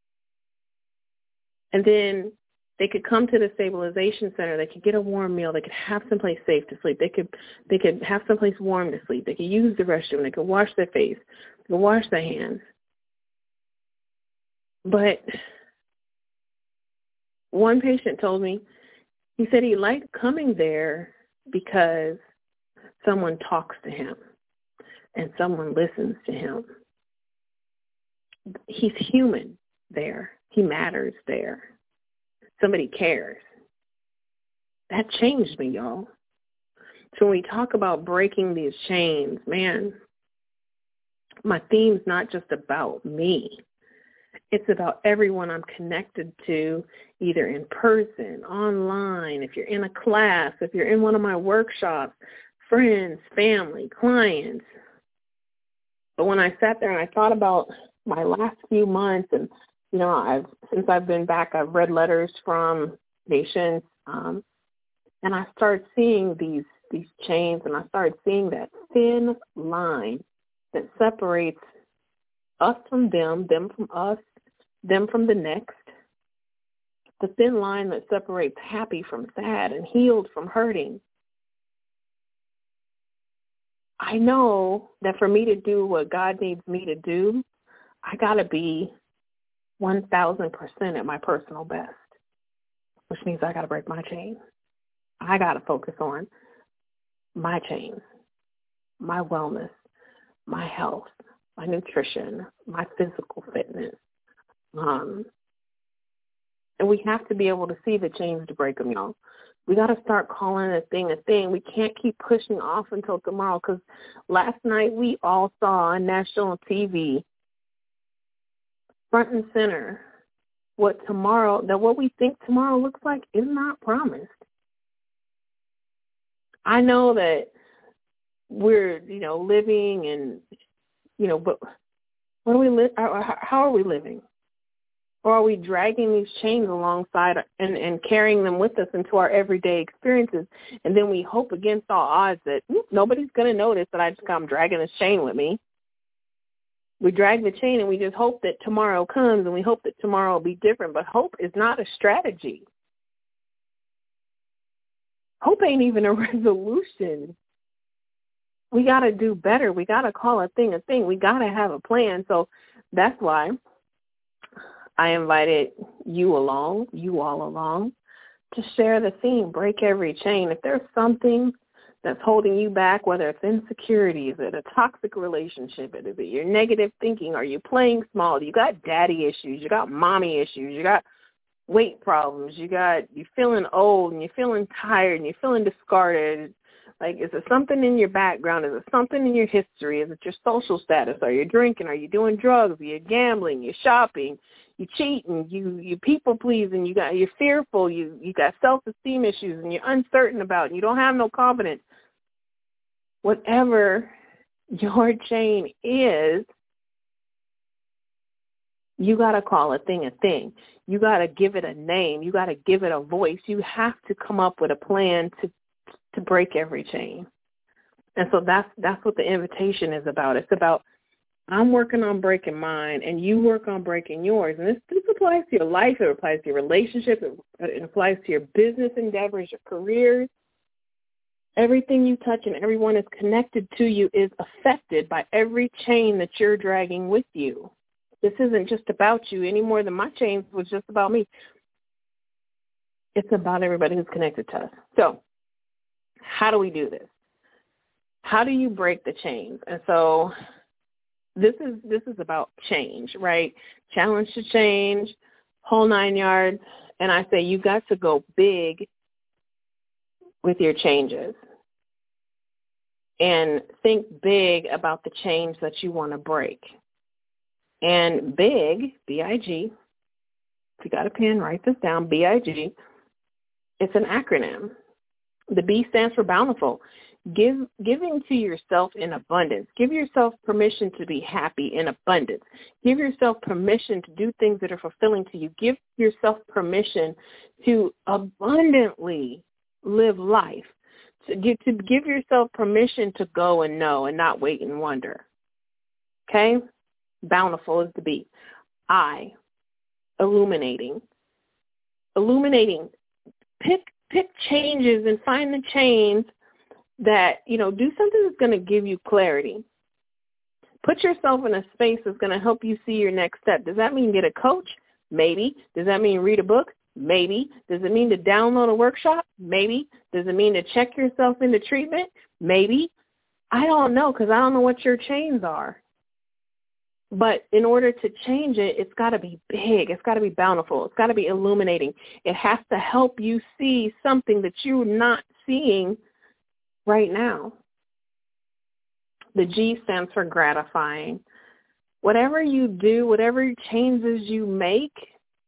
And then they could come to the stabilization center. They could get a warm meal. They could have someplace safe to sleep. They could have someplace warm to sleep. They could use the restroom. They could wash their face. They could wash their hands. But one patient told me, he said he liked coming there because someone talks to him and someone listens to him. He's human there. He matters there. Somebody cares. That changed me, y'all. So when we talk about breaking these chains, man, my theme's not just about me. It's about everyone I'm connected to, either in person, online, if you're in a class, if you're in one of my workshops, friends, family, clients. But when I sat there and I thought about my last few months and Since I've been back, I've read letters from nations, and I started seeing these chains, and I started seeing that thin line that separates us from them from us, them from the next, the thin line that separates happy from sad and healed from hurting. I know that for me to do what God needs me to do, I got to be 1,000% at my personal best, which means I got to break my chain. I got to focus on my chains, my wellness, my health, my nutrition, my physical fitness. And we have to be able to see the chains to break them, y'all. We got to start calling a thing a thing. We can't keep pushing off until tomorrow, because last night we all saw on national TV, front and center, what we think tomorrow looks like is not promised. I know that we're, living and, but what do we how are we living? Or are we dragging these chains alongside and carrying them with us into our everyday experiences? And then we hope against all odds that nobody's going to notice that I'm dragging this chain with me. We drag the chain and we just hope that tomorrow comes, and we hope that tomorrow will be different. But hope is not a strategy. Hope ain't even a resolution. We got to do better. We got to call a thing a thing. We got to have a plan. So that's why I invited you all along, to share the theme, break every chain. If there's something that's holding you back, whether it's insecurity, is it a toxic relationship, is it your negative thinking, are you playing small, you got daddy issues, you got mommy issues, you got weight problems, you're feeling old and you're feeling tired and you're feeling discarded. Like, is it something in your background? Is it something in your history? Is it your social status? Are you drinking? Are you doing drugs? Are you gambling? You're shopping? You cheating? You people pleasing? You're fearful? You got self-esteem issues and you're uncertain about it and you don't have no confidence. Whatever your chain is, you got to call a thing a thing. You got to give it a name. You got to give it a voice. You have to come up with a plan to break every chain. And so that's what the invitation is about. It's about, I'm working on breaking mine and you work on breaking yours. And this applies to your life. It applies to your relationship. It applies to your business endeavors, your careers. Everything you touch and everyone is connected to you is affected by every chain that you're dragging with you. This isn't just about you any more than my chain was just about me. It's about everybody who's connected to us. So how do we do this? How do you break the chains? And so this is about change, right? Challenge to change, whole 9 yards. And I say you got to go big with your changes. And think big about the change that you want to break. And big, B-I-G, if you got a pen, write this down, B-I-G, it's an acronym. The B stands for bountiful. Giving to yourself in abundance. Give yourself permission to be happy in abundance. Give yourself permission to do things that are fulfilling to you. Give yourself permission to abundantly live life. To give yourself permission to go and know and not wait and wonder. Okay? Bountiful is the B. I, illuminating. Illuminating. Pick changes and find the chains that, do something that's going to give you clarity. Put yourself in a space that's going to help you see your next step. Does that mean get a coach? Maybe. Does that mean read a book? Maybe. Does it mean to download a workshop? Maybe. Does it mean to check yourself into treatment? Maybe. I don't know, because I don't know what your chains are. But in order to change it, it's got to be big. It's got to be bountiful. It's got to be illuminating. It has to help you see something that you're not seeing right now. The G stands for gratifying. Whatever you do, whatever changes you make,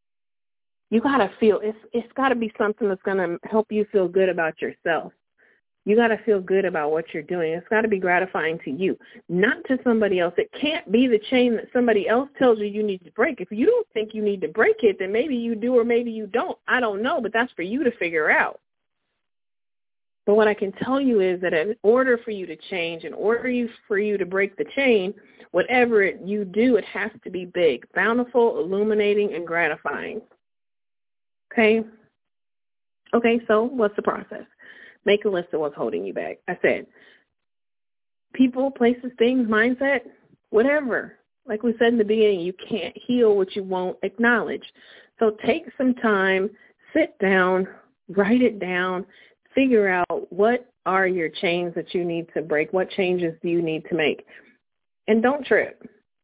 you got to feel, it's got to be something that's going to help you feel good about yourself. You got to feel good about what you're doing. It's got to be gratifying to you, not to somebody else. It can't be the chain that somebody else tells you you need to break. If you don't think you need to break it, then maybe you do or maybe you don't. I don't know, but that's for you to figure out. But what I can tell you is that in order for you to change, in order for you to break the chain, whatever you do, it has to be big, bountiful, illuminating, and gratifying. Okay? Okay, so what's the process? Make a list of what's holding you back. I said, people, places, things, mindset, whatever. Like we said in the beginning, you can't heal what you won't acknowledge. So take some time, sit down, write it down, figure out what are your chains that you need to break, what changes do you need to make. And don't trip.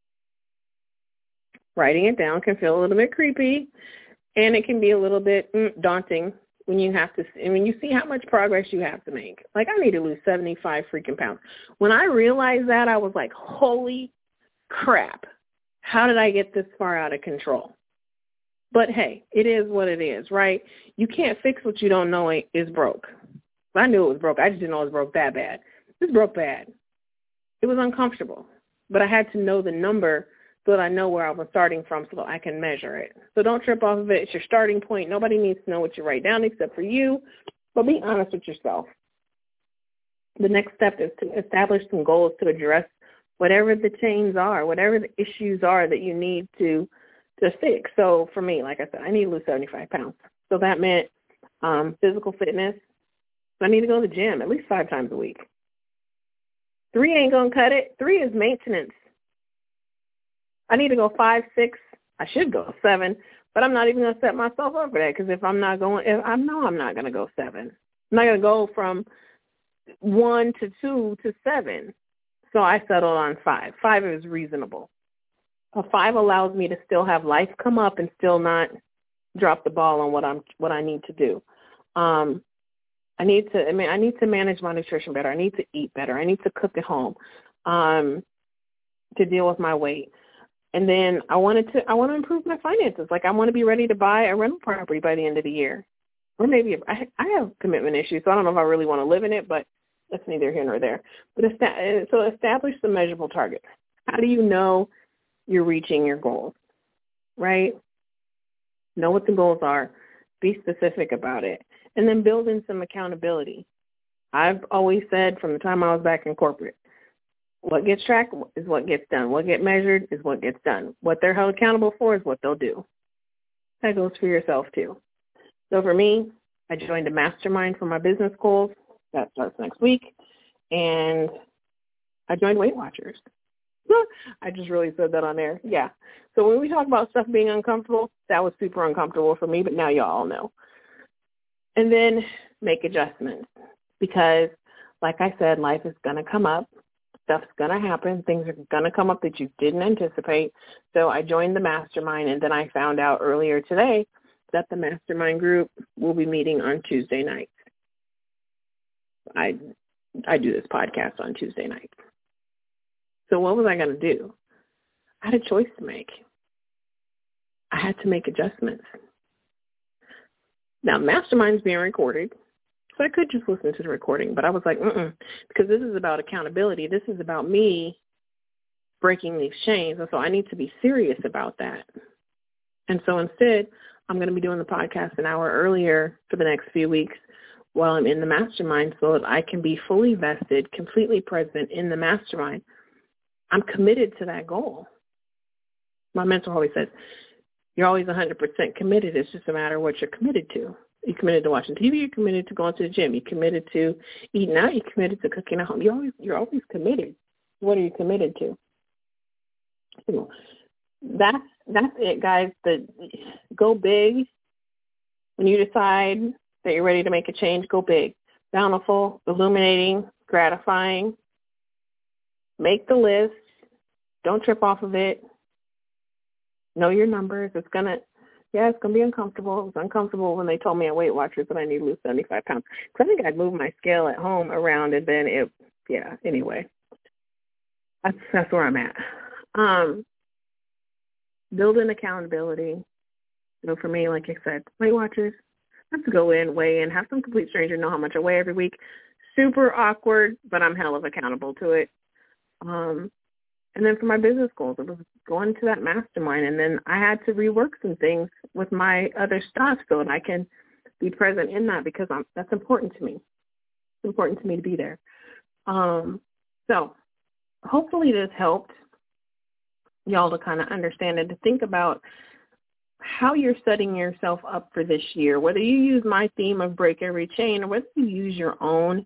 Writing it down can feel a little bit creepy, and it can be a little bit daunting when you have to, and when you see how much progress you have to make. Like, I need to lose 75 freaking pounds. When I realized that, I was like, holy crap, how did I get this far out of control? But hey, it is what it is, right? You can't fix what you don't know is broke. I knew it was broke. I just didn't know it was broke that bad. It was broke bad. It was uncomfortable. But I had to know the number so that I know where I was starting from so that I can measure it. So don't trip off of it. It's your starting point. Nobody needs to know what you write down except for you. But be honest with yourself. The next step is to establish some goals to address whatever the chains are, whatever the issues are that you need to fix. So for me, like I said, I need to lose 75 pounds. So that meant physical fitness. I need to go to the gym at least 5 times a week. 3 ain't going to cut it. 3 is maintenance. I need to go 5, 6. I should go 7, but I'm not even going to set myself up for that because I know I'm not going to go 7. I'm not going to go from 1 to 2 to 7. So I settled on 5. 5 is reasonable. A 5 allows me to still have life come up and still not drop the ball on what I need to do. I need to manage my nutrition better. I need to eat better. I need to cook at home to deal with my weight. And then I want to improve my finances. Like, I want to be ready to buy a rental property by the end of the year. Or maybe I have commitment issues, so I don't know if I really want to live in it, but that's neither here nor there. But so establish some measurable targets. How do you know you're reaching your goals, right? Know what the goals are. Be specific about it. And then build in some accountability. I've always said from the time I was back in corporate, what gets tracked is what gets done. What gets measured is what gets done. What they're held accountable for is what they'll do. That goes for yourself, too. So for me, I joined a mastermind for my business goals. That starts next week. And I joined Weight Watchers. I just really said that on air. Yeah. So when we talk about stuff being uncomfortable, that was super uncomfortable for me, but now y'all all know. And then make adjustments because, like I said, life is going to come up. Stuff's going to happen. Things are going to come up that you didn't anticipate. So I joined the mastermind, and then I found out earlier today that the mastermind group will be meeting on Tuesday nights. I do this podcast on Tuesday nights. So what was I going to do? I had a choice to make. I had to make adjustments. Now, mastermind's being recorded, so I could just listen to the recording, but I was like, because this is about accountability. This is about me breaking these chains, and so I need to be serious about that. And so instead, I'm going to be doing the podcast an hour earlier for the next few weeks while I'm in the mastermind so that I can be fully vested, completely present in the mastermind. I'm committed to that goal. My mentor always says, you're always 100% committed. It's just a matter of what you're committed to. You're committed to watching TV. You're committed to going to the gym. You're committed to eating out. You're committed to cooking at home. You're always committed. What are you committed to? So that's it, guys. Go big. When you decide that you're ready to make a change, go big. Bountiful, illuminating, gratifying. Make the list. Don't trip off of it. Know your numbers. It's going to be uncomfortable. It was uncomfortable when they told me at Weight Watchers that I need to lose 75 pounds. Because I think I'd move my scale at home around and then anyway. That's where I'm at. Building accountability. For me, like I said, Weight Watchers, I have to go in, weigh in, have some complete stranger know how much I weigh every week. super awkward, but I'm hell of accountable to it. And then for my business goals, it was going to that mastermind. And then I had to rework some things with my other stuff so that I can be present in that because that's important to me. It's important to me to be there. So hopefully this helped y'all to kind of understand and to think about how you're setting yourself up for this year, whether you use my theme of break every chain or whether you use your own.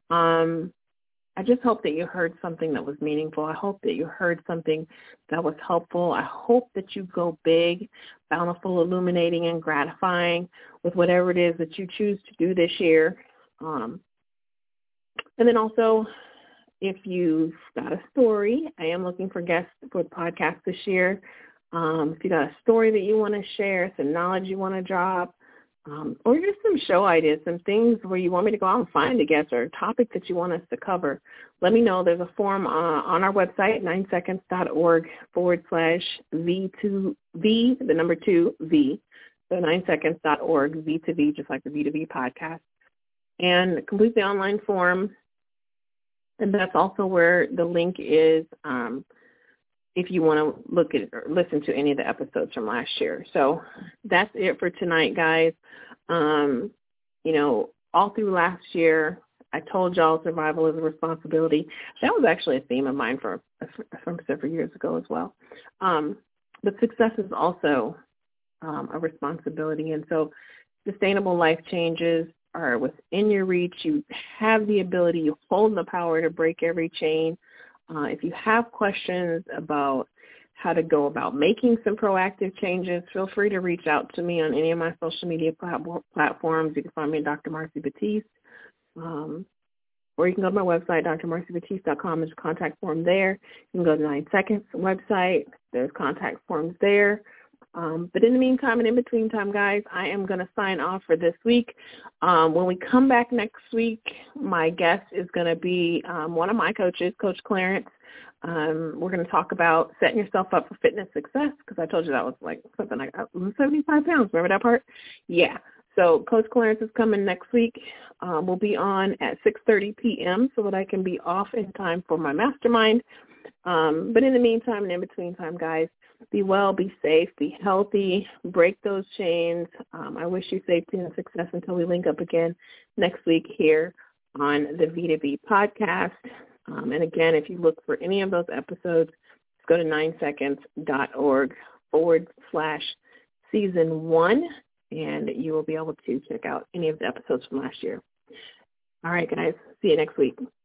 I just hope that you heard something that was meaningful. I hope that you heard something that was helpful. I hope that you go big, bountiful, illuminating, and gratifying with whatever it is that you choose to do this year. And then also, if you've got a story, I am looking for guests for the podcast this year. If you got a story that you want to share, some knowledge you want to drop, or just some show ideas, some things where you want me to go out and find a guest or a topic that you want us to cover, let me know. There's a form on our website, 9seconds.org/V2V, the number 2V, so 9seconds.org, V2V, just like the V2V podcast, and complete the online form. And that's also where the link is if you want to look at or listen to any of the episodes from last year. So that's it for tonight, guys. All through last year, I told y'all survival is a responsibility. That was actually a theme of mine from several years ago as well. But success is also a responsibility. And so sustainable life changes are within your reach. You have the ability, you hold the power to break every chain. If you have questions about how to go about making some proactive changes, feel free to reach out to me on any of my social media platforms. You can find me at Dr. Marcy Batiste, or you can go to my website, drmarcybatiste.com. There's a contact form there. You can go to 9 Seconds website. There's contact forms there. But in the meantime and in between time, guys, I am going to sign off for this week. When we come back next week, my guest is going to be one of my coaches, Coach Clarence. We're going to talk about setting yourself up for fitness success, because I told you that was like something like 75 pounds. Remember that part? Yeah. So Coach Clarence is coming next week. We'll be on at 6:30 p.m. so that I can be off in time for my mastermind. But in the meantime and in between time, guys, be well, be safe, be healthy, break those chains. I wish you safety and success until we link up again next week here on the V2V podcast. And again, if you look for any of those episodes, go to 9seconds.org/season1, and you will be able to check out any of the episodes from last year. All right, guys. See you next week.